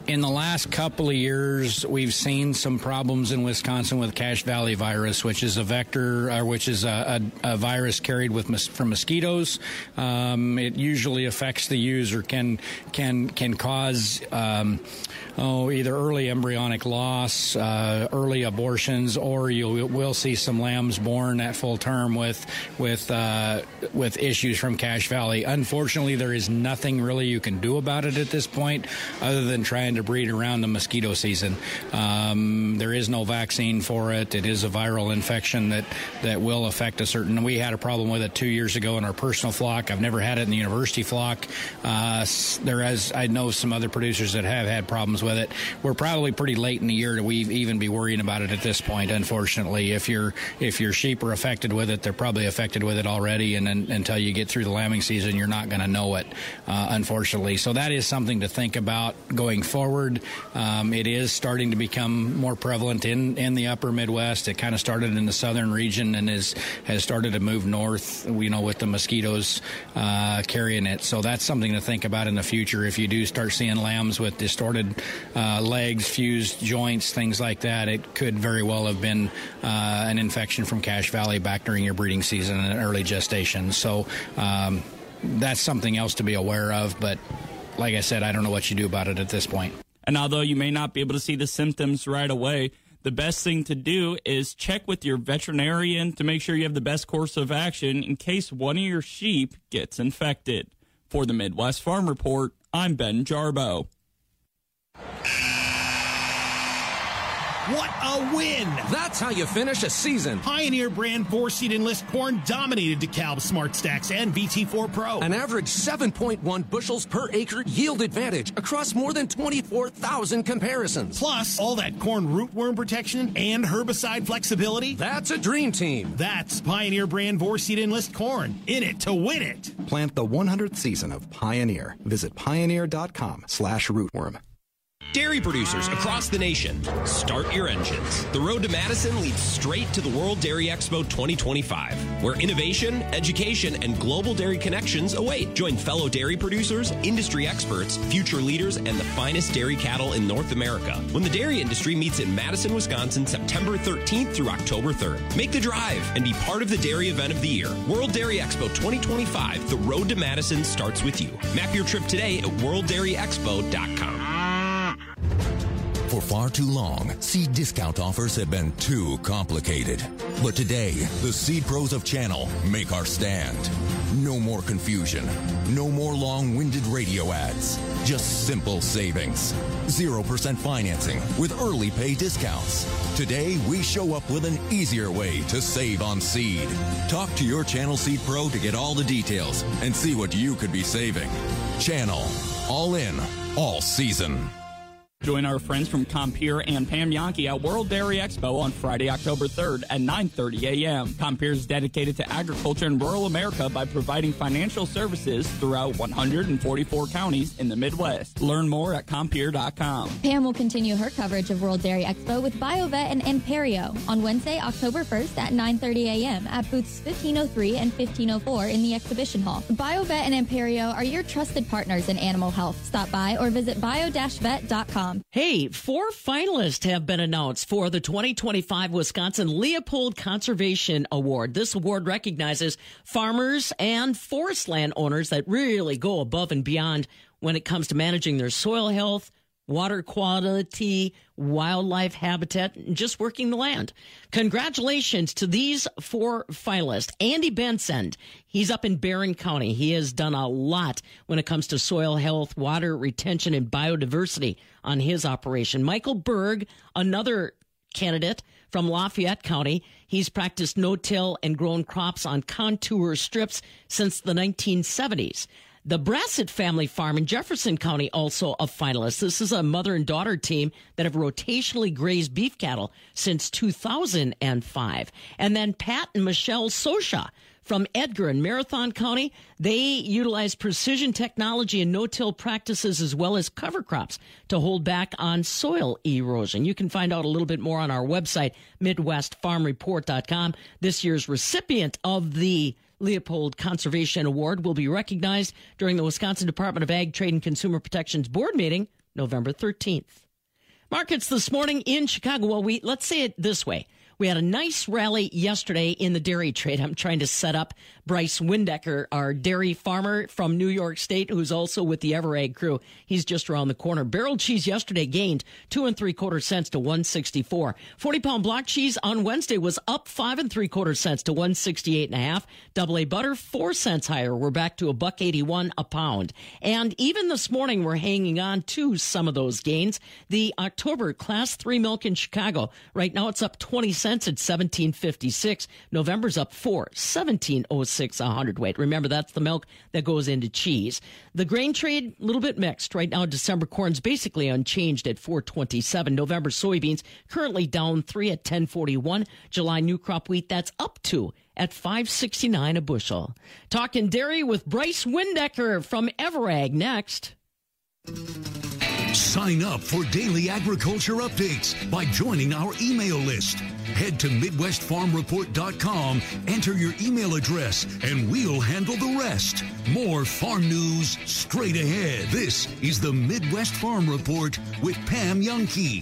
In the last couple of years, we've seen some problems in Wisconsin with Cache Valley virus, which is a vector, which is a virus carried from mosquitoes. It usually affects the ewes or can cause either early embryonic loss, early abortions, or you will see some lambs born at full term with issues from Cache Valley. Unfortunately, there is nothing really you can do about it at this point, other than trying to breed around the mosquito season. There is no vaccine for it. It is a viral infection that will affect a certain. We had a problem with it 2 years ago in our personal flock. I've never had it in the university flock. I know some other producers that have had problems with it. We're probably pretty late in the year to even be worrying about it at this point. Unfortunately, if your sheep are affected with it, they're probably affected with it already, and then until you get through the lambing season, you're not going to know it. Unfortunately, so that is something to think about going forward. It is starting to become more prevalent in the upper Midwest. It kind of started in the southern region and has started to move north, with the mosquitoes carrying it. So that's something to think about in the future. If you do start seeing lambs with distorted legs, fused joints, things like that, it could very well have been an infection from Cache Valley back during your breeding season and early gestation. So that's something else to be aware of. But like I said, I don't know what you do about it at this point. And although you may not be able to see the symptoms right away, the best thing to do is check with your veterinarian to make sure you have the best course of action in case one of your sheep gets infected. For the Midwest Farm Report, I'm Ben Jarbo. What a win! That's how you finish a season. Pioneer brand 4-seed Enlist corn dominated DeKalb Smart Stacks and VT4 Pro. An average 7.1 bushels per acre yield advantage across more than 24,000 comparisons. Plus, all that corn rootworm protection and herbicide flexibility. That's a dream team. That's Pioneer brand 4-seed Enlist corn. In it to win it. Plant the 100th season of Pioneer. Visit pioneer.com/rootworm. Dairy producers across the nation, start your engines. The road to Madison leads straight to the World Dairy Expo 2025, where innovation, education, and global dairy connections await. Join fellow dairy producers, industry experts, future leaders, and the finest dairy cattle in North America when the dairy industry meets in Madison, Wisconsin, September 13th through October 3rd. Make the drive and be part of the dairy event of the year. World Dairy Expo 2025, the road to Madison starts with you. Map your trip today at worlddairyexpo.com. For far too long, seed discount offers have been too complicated. But today, the Seed Pros of Channel make our stand. No more confusion. No more long-winded radio ads. Just simple savings. 0% financing with early pay discounts. Today, we show up with an easier way to save on seed. Talk to your Channel Seed Pro to get all the details and see what you could be saving. Channel. All in. All season. Join our friends from Compeer and Pam Yankee at World Dairy Expo on Friday, October 3rd at 9:30 a.m. Compeer is dedicated to agriculture in rural America by providing financial services throughout 144 counties in the Midwest. Learn more at Compeer.com. Pam will continue her coverage of World Dairy Expo with BioVet and Imperio on Wednesday, October 1st at 9:30 a.m. at booths 1503 and 1504 in the exhibition hall. BioVet and Imperio are your trusted partners in animal health. Stop by or visit bio-vet.com. Hey, 4 finalists have been announced for the 2025 Wisconsin Leopold Conservation Award. This award recognizes farmers and forest land owners that really go above and beyond when it comes to managing their soil health, water quality, wildlife habitat, and just working the land. Congratulations to these 4 finalists. Andy Benson, he's up in Barron County. He has done a lot when it comes to soil health, water retention, and biodiversity on his operation. Michael Berg, another candidate from Lafayette County. He's practiced no-till and grown crops on contour strips since the 1970s. The Brassett family farm in Jefferson County, also a finalist. This is a mother and daughter team that have rotationally grazed beef cattle since 2005. And then Pat and Michelle Sosha from Edgar in Marathon County. They utilize precision technology and no-till practices as well as cover crops to hold back on soil erosion. You can find out a little bit more on our website, MidwestFarmReport.com. This year's recipient of the Leopold Conservation Award will be recognized during the Wisconsin Department of Ag, Trade, and Consumer Protection's board meeting November 13th. Markets this morning in Chicago. Well, let's say it this way. We had a nice rally yesterday in the dairy trade. I'm trying to set up Bryce Windecker, our dairy farmer from New York State, who's also with the Everag crew. He's just around the corner. Barrel cheese yesterday gained 2 3/4 cents to 164. 40-pound block cheese on Wednesday was up 5 3/4 cents to 168.5. Double A butter 4 cents higher. We're back to $1.81 a pound. And even this morning, we're hanging on to some of those gains. The October Class 3 milk in Chicago, right now it's up 20 cents at $17.56. November's up 4, $17.06 a hundredweight. Remember, that's the milk that goes into cheese. The grain trade, a little bit mixed. Right now, December corn's basically unchanged at $4.27. November soybeans currently down 3 at $10.41. July new crop wheat, that's up 2 at $5.69 a bushel. Talking dairy with Bryce Windecker from Everag next. Sign up for daily agriculture updates by joining our email list. Head to MidwestFarmReport.com, enter your email address, and we'll handle the rest. More farm news straight ahead. This is the Midwest Farm Report with Pam Youngkey.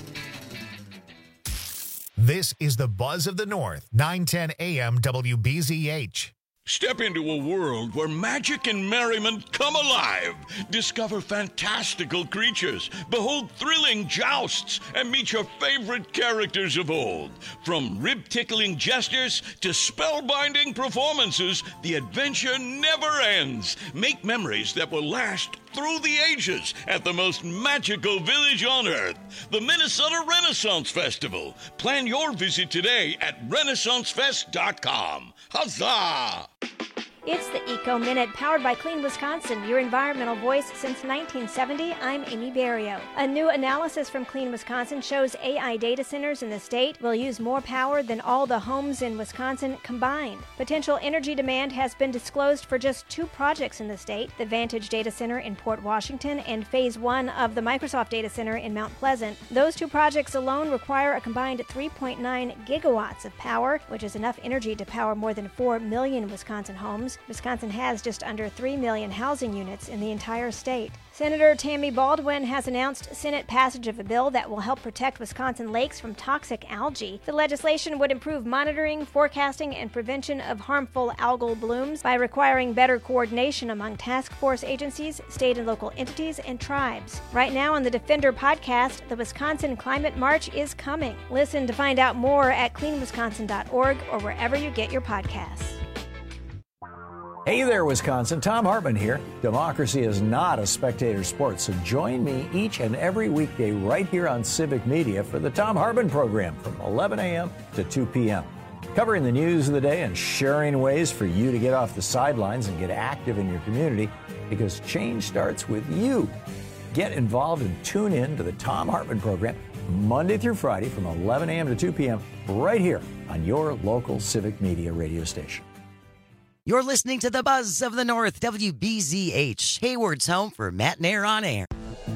This is the Buzz of the North, 910 AM WBZH. Step into a world where magic and merriment come alive. Discover fantastical creatures, behold thrilling jousts, and meet your favorite characters of old. From rib-tickling gestures to spellbinding performances, the adventure never ends. Make memories that will last through the ages at the most magical village on earth, the Minnesota Renaissance Festival. Plan your visit today at RenaissanceFest.com. Huzzah! It's the Eco Minute, powered by Clean Wisconsin, your environmental voice since 1970. I'm Amy Barrio. A new analysis from Clean Wisconsin shows AI data centers in the state will use more power than all the homes in Wisconsin combined. Potential energy demand has been disclosed for just 2 projects in the state, the Vantage Data Center in Port Washington and Phase 1 of the Microsoft Data Center in Mount Pleasant. Those 2 projects alone require a combined 3.9 gigawatts of power, which is enough energy to power more than 4 million Wisconsin homes. Wisconsin has just under 3 million housing units in the entire state. Senator Tammy Baldwin has announced Senate passage of a bill that will help protect Wisconsin lakes from toxic algae. The legislation would improve monitoring, forecasting, and prevention of harmful algal blooms by requiring better coordination among task force agencies, state and local entities, and tribes. Right now on the Defender podcast, the Wisconsin Climate March is coming. Listen to find out more at cleanwisconsin.org or wherever you get your podcasts. Hey there, Wisconsin. Tom Hartman here. Democracy is not a spectator sport, so join me each and every weekday right here on Civic Media for the Tom Hartman program from 11 a.m. to 2 p.m. Covering the news of the day and sharing ways for you to get off the sidelines and get active in your community, because change starts with you. Get involved and tune in to the Tom Hartman program Monday through Friday from 11 a.m. to 2 p.m. right here on your local Civic Media radio station. You're listening to the Buzz of the North, WBZH, Hayward's home for Matt and Air on Air.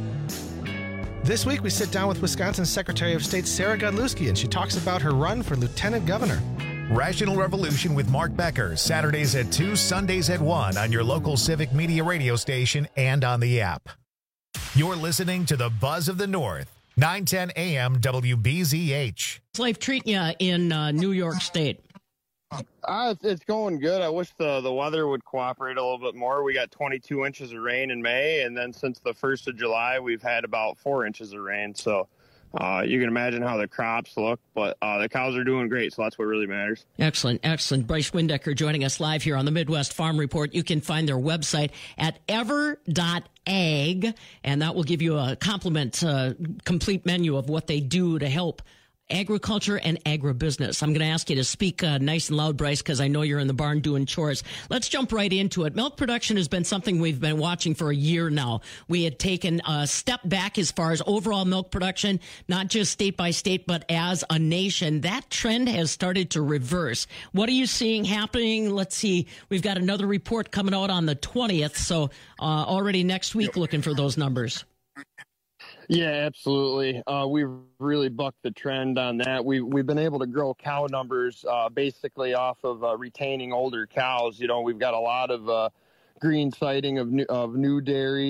This week, we sit down with Wisconsin Secretary of State Sarah Godlewski, and she talks about her run for lieutenant governor. Rational Revolution with Mark Becker, Saturdays at 2, Sundays at 1 on your local Civic Media radio station and on the app. You're listening to the Buzz of the North, 910 AM WBZH. What's life treating you in New York State? It's going good. I wish the weather would cooperate a little bit more. We got 22 inches of rain in May, and then since the 1st of July, we've had about 4 inches of rain. So you can imagine how the crops look, but the cows are doing great, so that's what really matters. Excellent, excellent. Bryce Windecker joining us live here on the Midwest Farm Report. You can find their website at ever.ag, and that will give you a complete menu of what they do to help agriculture and agribusiness. I'm going to ask you to speak nice and loud, Bryce, because I know you're in the barn doing chores. Let's jump right into it. Milk production has been something we've been watching for a year now. We had taken a step back as far as overall milk production, not just state by state, but as a nation. That trend has started to reverse. What are you seeing happening? Let's see. We've got another report coming out on the 20th, so already next week looking for those numbers. Yeah, absolutely. We've really bucked the trend on that. We've been able to grow cow numbers basically off of retaining older cows. You know, we've got a lot of green sighting of new dairies.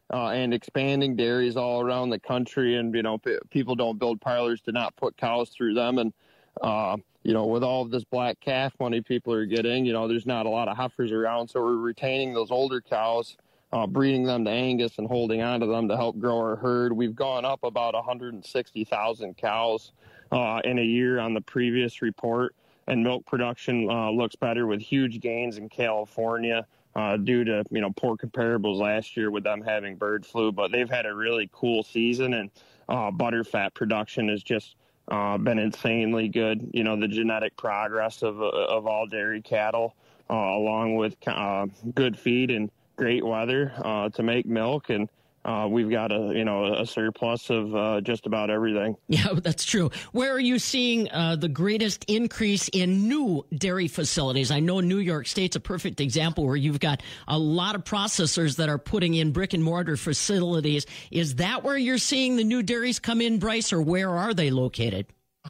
and expanding dairies all around the country. And, people don't build parlors to not put cows through them. And, with all of this black calf money people are getting, there's not a lot of heifers around. So we're retaining those older cows, breeding them to Angus and holding on to them to help grow our herd. We've gone up about 160,000 cows in a year on the previous report. And milk production looks better with huge gains in California due to, poor comparables last year with them having bird flu. But they've had a really cool season, and butterfat production has just been insanely good. The genetic progress of all dairy cattle, along with good feed and great weather to make milk. And we've got a surplus of just about everything. Yeah, that's true. Where are you seeing the greatest increase in new dairy facilities? I know New York State's a perfect example where you've got a lot of processors that are putting in brick and mortar facilities. Is that where you're seeing the new dairies come in, Bryce, or where are they located?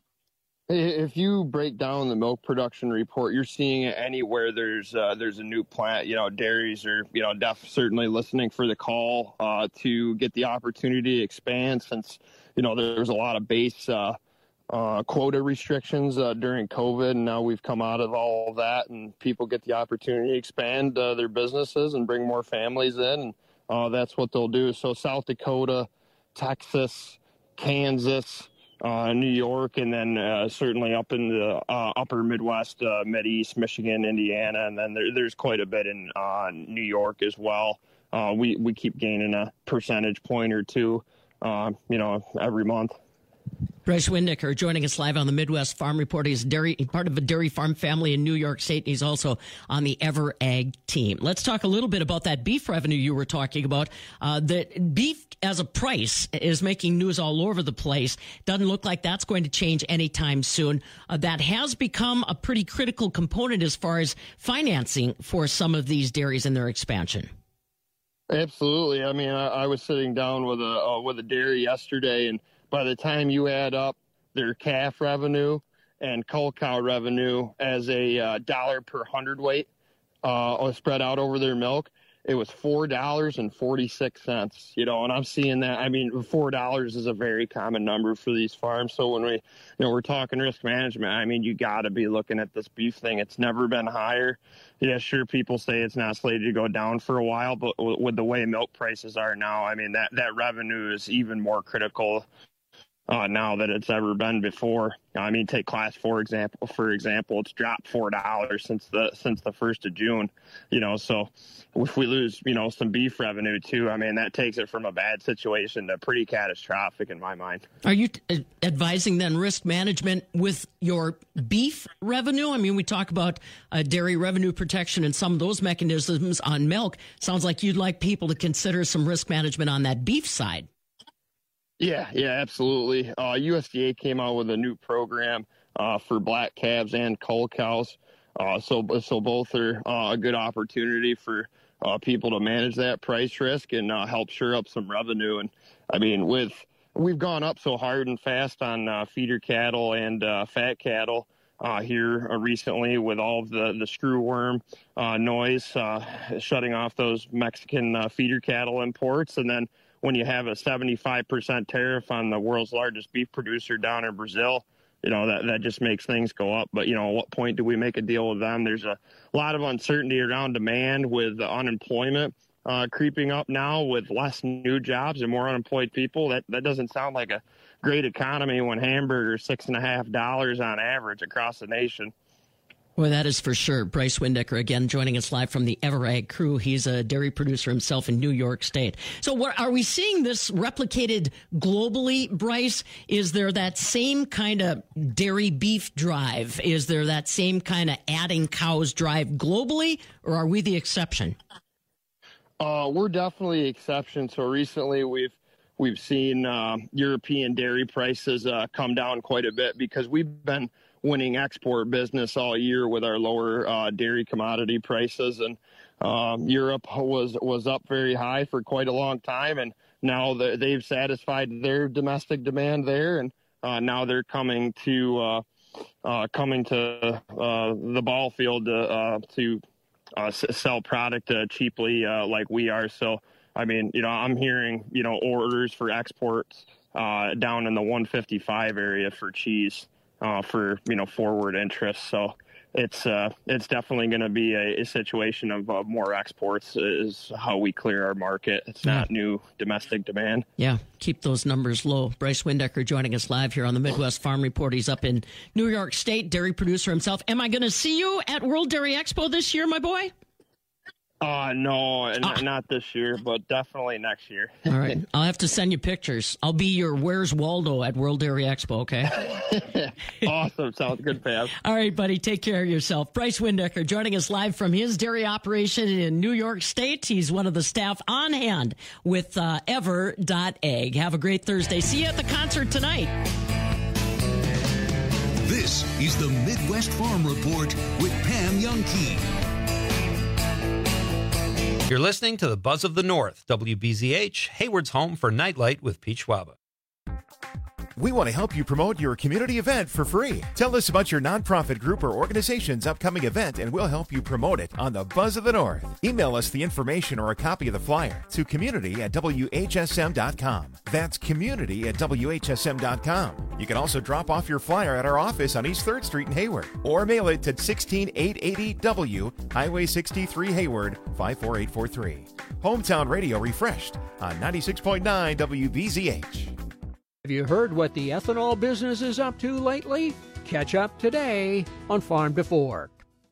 If you break down the milk production report, you're seeing it anywhere there's a new plant. Dairies are, certainly listening for the call to get the opportunity to expand, since, there's a lot of base quota restrictions during COVID. And now we've come out of all of that, and people get the opportunity to expand their businesses and bring more families in. And that's what they'll do. So South Dakota, Texas, Kansas, New York, and then certainly up in the upper Midwest, Mid-East, Michigan, Indiana, and then there's quite a bit in New York as well. We keep gaining a percentage point or two, every month. Bryce Windecker joining us live on the Midwest Farm Report. He's part of a dairy farm family in New York State. He's also on the EverAg team. Let's talk a little bit about that beef revenue you were talking about. That beef as a price is making news all over the place. Doesn't look like that's going to change anytime soon. That has become a pretty critical component as far as financing for some of these dairies and their expansion. Absolutely. I mean, I was sitting down with a dairy yesterday, and by the time you add up their calf revenue and cull cow revenue as a dollar per hundredweight spread out over their milk, it was $4.46, and I'm seeing that. I mean, $4 is a very common number for these farms. So when we're talking risk management, I mean, you got to be looking at this beef thing. It's never been higher. Yeah, sure, people say it's not slated to go down for a while, but with the way milk prices are now, I mean, that revenue is even more critical now that it's ever been before. I mean, take Class 4 for example, it's dropped $4 since the 1st of June. So if we lose, some beef revenue too, I mean, that takes it from a bad situation to pretty catastrophic in my mind. Are you advising then risk management with your beef revenue? I mean, we talk about dairy revenue protection and some of those mechanisms on milk. Sounds like you'd like people to consider some risk management on that beef side. Yeah, absolutely. USDA came out with a new program for black calves and cull cows. So both are a good opportunity for people to manage that price risk and help shore up some revenue. And I mean, we've gone up so hard and fast on feeder cattle and fat cattle here recently with all of the screwworm noise shutting off those Mexican feeder cattle imports. And then when you have a 75% tariff on the world's largest beef producer down in Brazil, that just makes things go up. But, at what point do we make a deal with them? There's a lot of uncertainty around demand with unemployment creeping up now with less new jobs and more unemployed people. That doesn't sound like a great economy when hamburgers $6.50 on average across the nation. Well, that is for sure. Bryce Windecker, again, joining us live from the EverAg crew. He's a dairy producer himself in New York State. So are we seeing this replicated globally, Bryce? Is there that same kind of dairy beef drive? Is there that same kind of adding cows drive globally, or are we the exception? We're definitely the exception. So recently we've seen European dairy prices come down quite a bit because we've been winning export business all year with our lower dairy commodity prices. And Europe was up very high for quite a long time, and now they've satisfied their domestic demand there, and now they're coming to the ball field to sell product cheaply like we are. So I mean, I'm hearing, orders for exports down in the 155 area for cheese for, forward interest. So it's definitely going to be a situation of more exports is how we clear our market. It's not new domestic demand. Yeah, keep those numbers low. Bryce Windecker joining us live here on the Midwest Farm Report. He's up in New York State, dairy producer himself. Am I going to see you at World Dairy Expo this year, my boy? No, not this year, but definitely next year. All right. I'll have to send you pictures. I'll be your Where's Waldo at World Dairy Expo, okay? Awesome. Sounds good, Pam. All right, buddy. Take care of yourself. Bryce Windecker joining us live from his dairy operation in New York State. He's one of the staff on hand with Ever.Egg. Have a great Thursday. See you at the concert tonight. This is the Midwest Farm Report with Pam Youngkey. You're listening to the Buzz of the North, WBZH, Hayward's home for Nightlight with Pete Schwaba. We want to help you promote your community event for free. Tell us about your nonprofit group or organization's upcoming event, and we'll help you promote it on the Buzz of the North. Email us the information or a copy of the flyer to community@WHSM.com. That's community@WHSM.com. You can also drop off your flyer at our office on East 3rd Street in Hayward, or mail it to 16880 W, Highway 63 Hayward, 54843. Hometown Radio refreshed on 96.9 WBZH. Have you heard what the ethanol business is up to lately? Catch up today on Farm to Fork.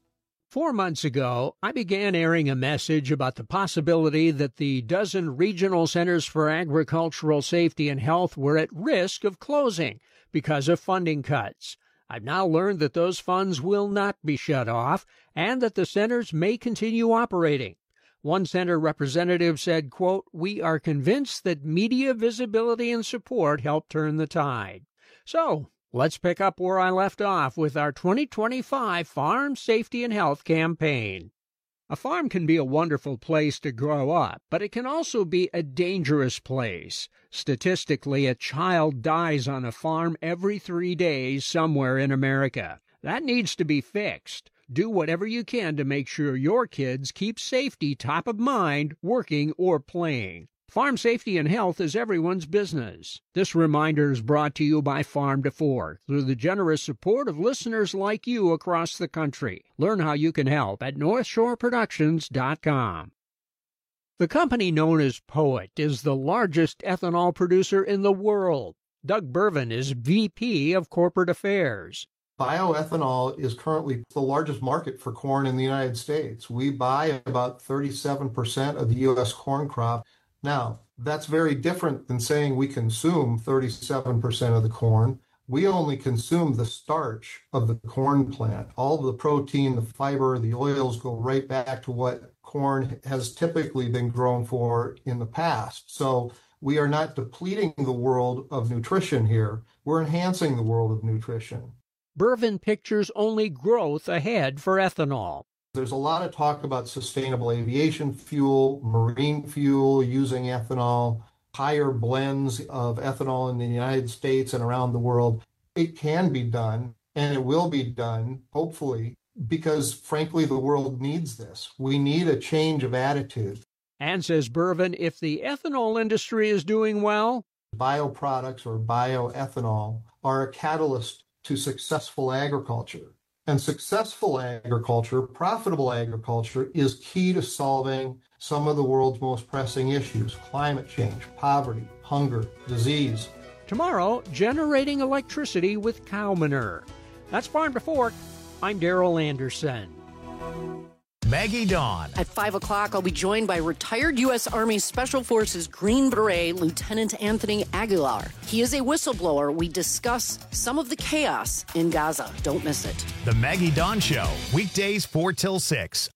4 months ago, I began airing a message about the possibility that the dozen regional centers for agricultural safety and health were at risk of closing because of funding cuts. I've now learned that those funds will not be shut off and that the centers may continue operating. One center representative said, quote, "We are convinced that media visibility and support help turn the tide." So let's pick up where I left off with our 2025 Farm Safety and Health campaign. A farm can be a wonderful place to grow up, but it can also be a dangerous place. Statistically, a child dies on a farm every 3 days somewhere in America. That needs to be fixed. Do whatever you can to make sure your kids keep safety top of mind, working or playing. Farm safety and health is everyone's business. This reminder is brought to you by Farm to Fork through the generous support of listeners like you across the country. Learn how you can help at NorthshoreProductions.com. The company known as Poet is the largest ethanol producer in the world. Doug Bervin is VP of Corporate Affairs. Bioethanol is currently the largest market for corn in the United States. We buy about 37% of the U.S. corn crop. Now, that's very different than saying we consume 37% of the corn. We only consume the starch of the corn plant. All of the protein, the fiber, the oils go right back to what corn has typically been grown for in the past. So we are not depleting the world of nutrition here. We're enhancing the world of nutrition. Bervin pictures only growth ahead for ethanol. There's a lot of talk about sustainable aviation fuel, marine fuel using ethanol, higher blends of ethanol in the United States and around the world. It can be done, and it will be done, hopefully, because frankly, the world needs this. We need a change of attitude. And says Bervin, if the ethanol industry is doing well, bioproducts or bioethanol are a catalyst to successful agriculture. And successful agriculture, profitable agriculture, is key to solving some of the world's most pressing issues: climate change, poverty, hunger, disease. Tomorrow, generating electricity with cow manure. That's Farm to Fork. I'm Darrell Anderson. Maggie Dawn. At 5 o'clock, I'll be joined by retired U.S. Army Special Forces Green Beret Lieutenant Anthony Aguilar. He is a whistleblower. We discuss some of the chaos in Gaza. Don't miss it. The Maggie Dawn Show, weekdays 4 till 6.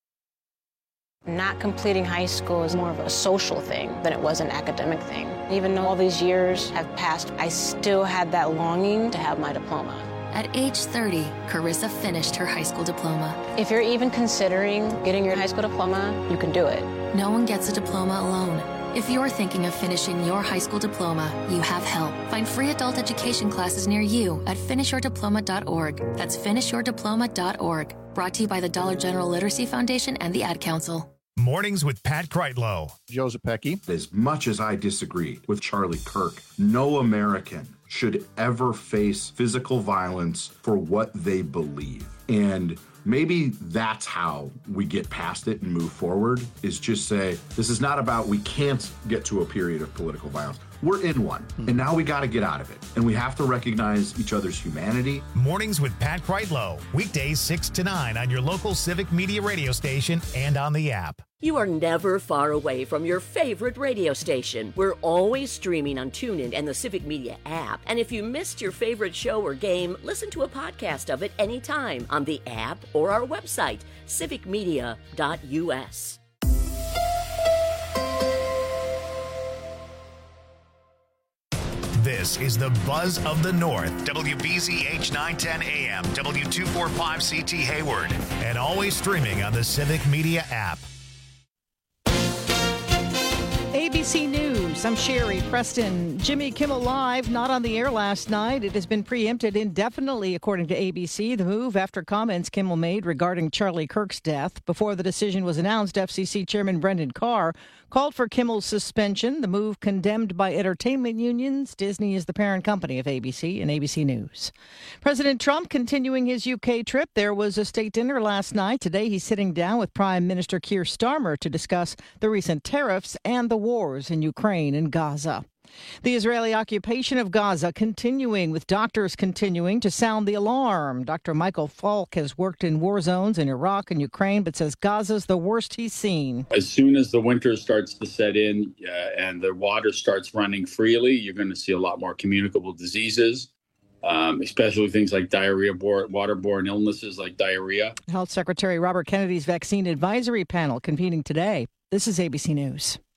Not completing high school is more of a social thing than it was an academic thing. Even though all these years have passed, I still had that longing to have my diploma. At age 30, Carissa finished her high school diploma. If you're even considering getting your high school diploma, you can do it. No one gets a diploma alone. If you're thinking of finishing your high school diploma, you have help. Find free adult education classes near you at finishyourdiploma.org. That's finishyourdiploma.org. Brought to you by the Dollar General Literacy Foundation and the Ad Council. Mornings with Pat Kreitlow. Joe Zepecki. As much as I disagree with Charlie Kirk, no American should ever face physical violence for what they believe. And maybe that's how we get past it and move forward, is just say, this is not about we can't get to a period of political violence. We're in one, and now we got to get out of it. And we have to recognize each other's humanity. Mornings with Pat Kreitlow. Weekdays 6 to 9 on your local Civic Media radio station and on the app. You are never far away from your favorite radio station. We're always streaming on TuneIn and the Civic Media app. And if you missed your favorite show or game, listen to a podcast of it anytime on the app or our website, civicmedia.us. This is the Buzz of the North. WBZH 910 AM, W245CT Hayward, and always streaming on the Civic Media app. ABC News, I'm Sherry Preston. Jimmy Kimmel Live, not on the air last night. It has been preempted indefinitely, according to ABC. The move after comments Kimmel made regarding Charlie Kirk's death. Before the decision was announced, FCC Chairman Brendan Carr called for Kimmel's suspension. The move condemned by entertainment unions. Disney is the parent company of ABC and ABC News. President Trump continuing his UK trip. There was a state dinner last night. Today he's sitting down with Prime Minister Keir Starmer to discuss the recent tariffs and the wars in Ukraine and Gaza. The Israeli occupation of Gaza continuing, with doctors continuing to sound the alarm. Dr. Michael Falk has worked in war zones in Iraq and Ukraine, but says Gaza's the worst he's seen. As soon as the winter starts to set in and the water starts running freely, you're going to see a lot more communicable diseases, especially things like diarrhea, waterborne illnesses like diarrhea. Health Secretary Robert Kennedy's vaccine advisory panel convening today. This is ABC News.